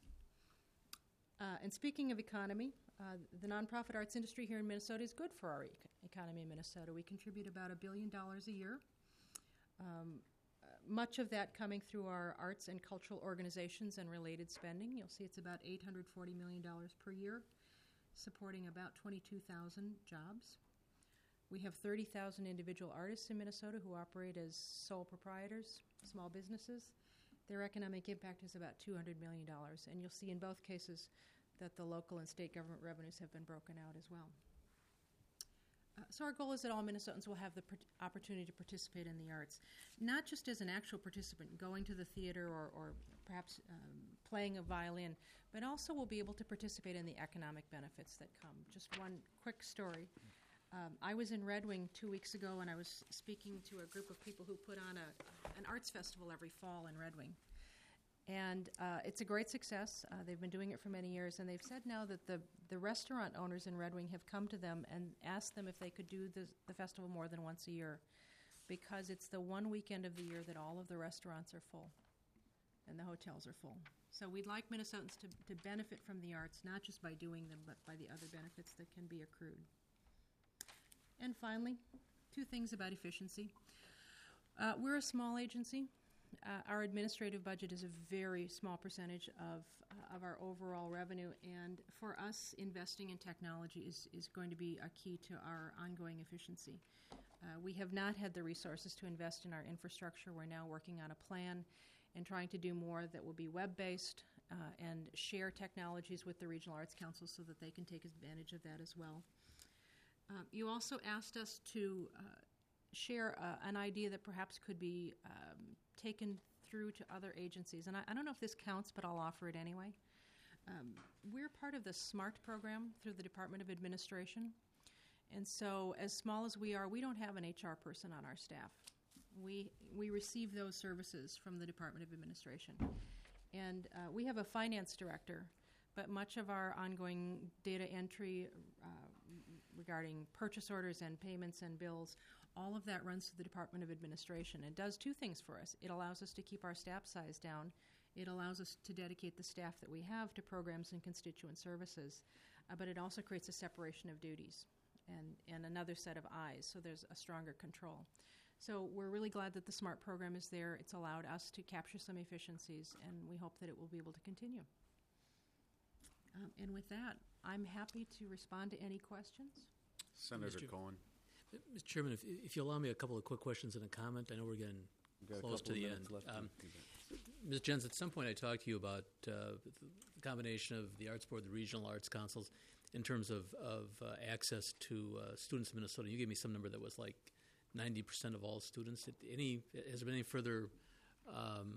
Uh, and speaking of economy, uh, the nonprofit arts industry here in Minnesota is good for our e- economy in Minnesota. We contribute about a billion dollars a year. Um, Much of that coming through our arts and cultural organizations and related spending. You'll see it's about eight hundred forty million dollars per year, supporting about twenty-two thousand jobs. We have thirty thousand individual artists in Minnesota who operate as sole proprietors, small businesses. Their economic impact is about two hundred million dollars, and you'll see in both cases that the local and state government revenues have been broken out as well. Uh, so our goal is that all Minnesotans will have the pr- opportunity to participate in the arts, not just as an actual participant going to the theater or, or perhaps um, playing a violin, but also will be able to participate in the economic benefits that come. Just one quick story. Um, I was in Red Wing two weeks ago, and I was speaking to a group of people who put on a, an arts festival every fall in Red Wing. And uh, it's a great success. Uh, they've been doing it for many years, and they've said now that the, the restaurant owners in Red Wing have come to them and asked them if they could do the, the festival more than once a year, because it's the one weekend of the year that all of the restaurants are full and the hotels are full. So we'd like Minnesotans to, to benefit from the arts, not just by doing them, but by the other benefits that can be accrued. And finally, two things about efficiency. Uh, we're a small agency. Uh, our administrative budget is a very small percentage of uh, of our overall revenue, and for us, investing in technology is, is going to be a key to our ongoing efficiency. Uh, we have not had the resources to invest in our infrastructure. We're now working on a plan and trying to do more that will be web-based uh, and share technologies with the regional arts councils so that they can take advantage of that as well. Uh, you also asked us to uh, share uh, an idea that perhaps could be um, taken through to other agencies. And I, I don't know if this counts, but I'll offer it anyway. Um, we're part of the SMART program through the Department of Administration. And so as small as we are, we don't have an H R person on our staff. We, we receive those services from the Department of Administration. And uh, we have a finance director, but much of our ongoing data entry uh, regarding purchase orders and payments and bills, all of that runs through the Department of Administration. It does two things for us. It allows us to keep our staff size down. It allows us to dedicate the staff that we have to programs and constituent services. Uh, but it also creates a separation of duties and, and another set of eyes, so there's a stronger control. So we're really glad that the SMART program is there. It's allowed us to capture some efficiencies, and we hope that it will be able to continue. Um, and with that, I'm happy to respond to any questions. Senator Mister Cohen. Mister Chairman, if, if you allow me a couple of quick questions and a comment, I know we're getting We've got a close to couple of the minutes end. left. Um, Miz Jens, at some point I talked to you about uh, the combination of the Arts Board, the regional arts councils, in terms of, of uh, access to uh, students in Minnesota. You gave me some number that was like ninety percent of all students. It, any, has there been any further um,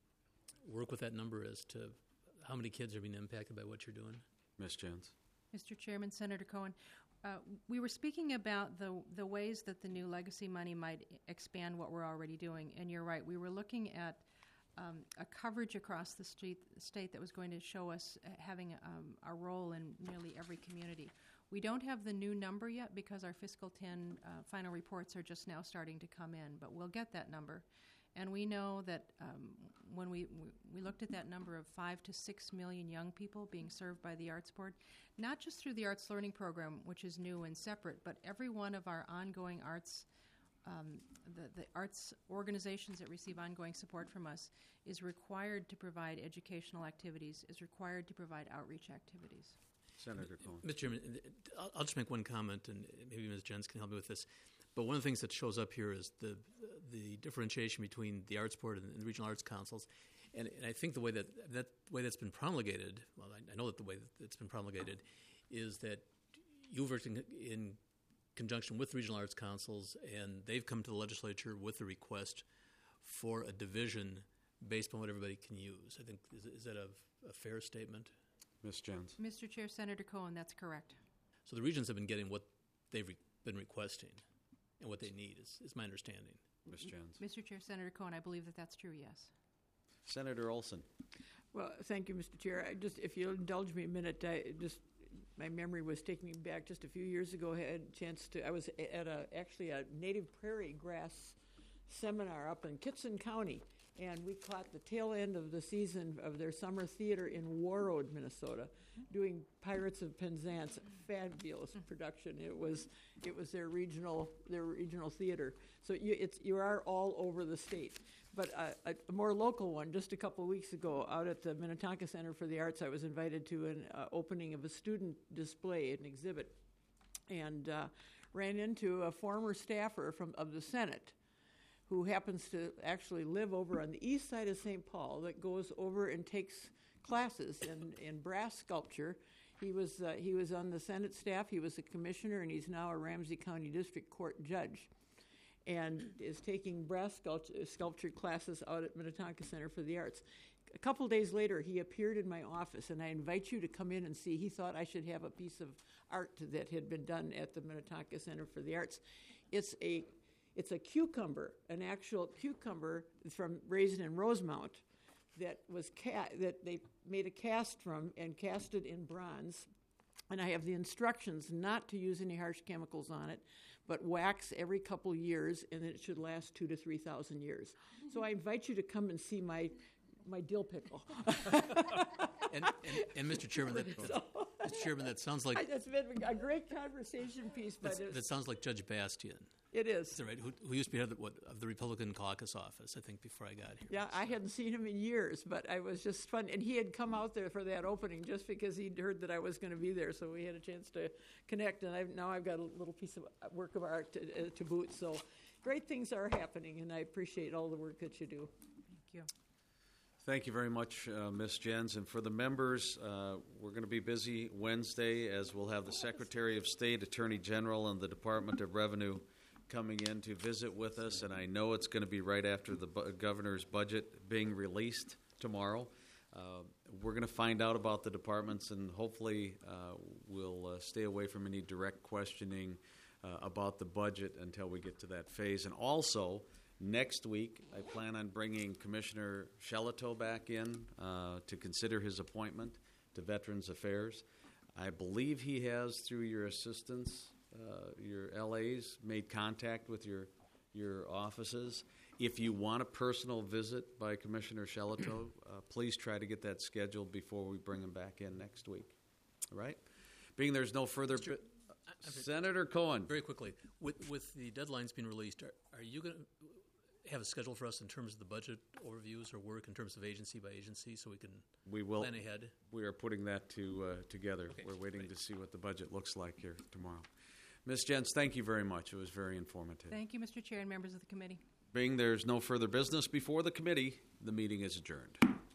work with that number as to how many kids are being impacted by what you're doing? Miz Jens. Mister Chairman, Senator Cohen, uh, we were speaking about the the ways that the new legacy money might expand what we're already doing, and you're right. We were looking at um, a coverage across the state, state that was going to show us uh, having um, a role in nearly every community. We don't have the new number yet because our fiscal ten uh, final reports are just now starting to come in, but we'll get that number. And we know that um, when we, we looked at that number of five to six million young people being served by the Arts Board, not just through the Arts Learning Program, which is new and separate, but every one of our ongoing arts, um, the, the arts organizations that receive ongoing support from us is required to provide educational activities, is required to provide outreach activities. Senator Cohen. Mister Chairman, I'll, I'll just make one comment, and maybe Miz Jens can help me with this. But one of the things that shows up here is the the differentiation between the Arts Board and the regional arts councils, and, and I think the way that that way that's been promulgated. Well, I, I know that the way that it's been promulgated is that you've worked in, in conjunction with regional arts councils, and they've come to the legislature with a request for a division based on what everybody can use. I think is, is that a, a fair statement? Miz Jens. Mister Chair, Senator Cohen, that's correct. So the regions have been getting what they've re- been requesting and what they need, is, is my understanding. Miz Jens. Mister Chair, Senator Cohen, I believe that that's true, yes. Senator Olson. Well, thank you, Mister Chair. I just, if you'll indulge me a minute, I just my memory was taking me back just a few years ago. I had a chance to. I was at a actually a native prairie grass seminar up in Kitson County, and we caught the tail end of the season of their summer theater in Warroad, Minnesota, doing Pirates of Penzance. Fabulous production. It was it was their regional their regional theater. So you it's you are all over the state. But uh, a, a more local one, just a couple of weeks ago, out at the Minnetonka Center for the Arts, I was invited to an uh, opening of a student display, an exhibit, and uh, ran into a former staffer from of the Senate, who happens to actually live over on the east side of Saint Paul, that goes over and takes classes in, in brass sculpture. He was uh, he was on the Senate staff. He was a commissioner, and he's now a Ramsey County District Court judge, and is taking brass sculpture, sculpture classes out at Minnetonka Center for the Arts. A couple days later, he appeared in my office, and I invite you to come in and see. He thought I should have a piece of art that had been done at the Minnetonka Center for the Arts. It's a it's a cucumber, an actual cucumber from raised in Rosemount, that was ca- that they made a cast from and cast it in bronze. And I have the instructions not to use any harsh chemicals on it, but wax every couple years, and then it should last two to three thousand years. So I invite you to come and see my my dill pickle. And, and, and Mister Chairman, that, Mister Chairman, that sounds like That's been a great conversation piece, but that's, it's, that sounds like Judge Bastian. it is. Is that right? Who, who used to be head of the, what, of the Republican caucus office, I think, before I got here. Yeah, I hadn't seen him in years, but I was just fun. And he had come out there for that opening just because he'd heard that I was going to be there, so we had a chance to connect. And I've, now I've got a little piece of work of art to, uh, to boot. So great things are happening, and I appreciate all the work that you do. Thank you. Thank you very much, uh, Miz Jens. And for the members, uh, we're going to be busy Wednesday as we'll have the Secretary of State, Attorney General, and the Department of Revenue coming in to visit with us. And I know it's going to be right after the bu- governor's budget being released tomorrow. Uh, we're going to find out about the departments, and hopefully uh, we'll uh, stay away from any direct questioning uh, about the budget until we get to that phase. And also, next week, I plan on bringing Commissioner Shelito back in uh, to consider his appointment to Veterans Affairs. I believe he has, through your assistance, uh, your L As, made contact with your your offices. If you want a personal visit by Commissioner Shelito, uh, please try to get that scheduled before we bring him back in next week. All right? Being there's no further... Mister Bu- Senator Cohen. Very quickly, with, with the deadlines being released, are, are you going to have a schedule for us in terms of the budget overviews or work in terms of agency by agency so we can We will. plan ahead? We are putting that to uh, together. Okay, We're waiting great. to see what the budget looks like here tomorrow. Miz Jens, thank you very much. It was very informative. Thank you, Mister Chair and members of the committee. Being there's no further business before the committee, the meeting is adjourned.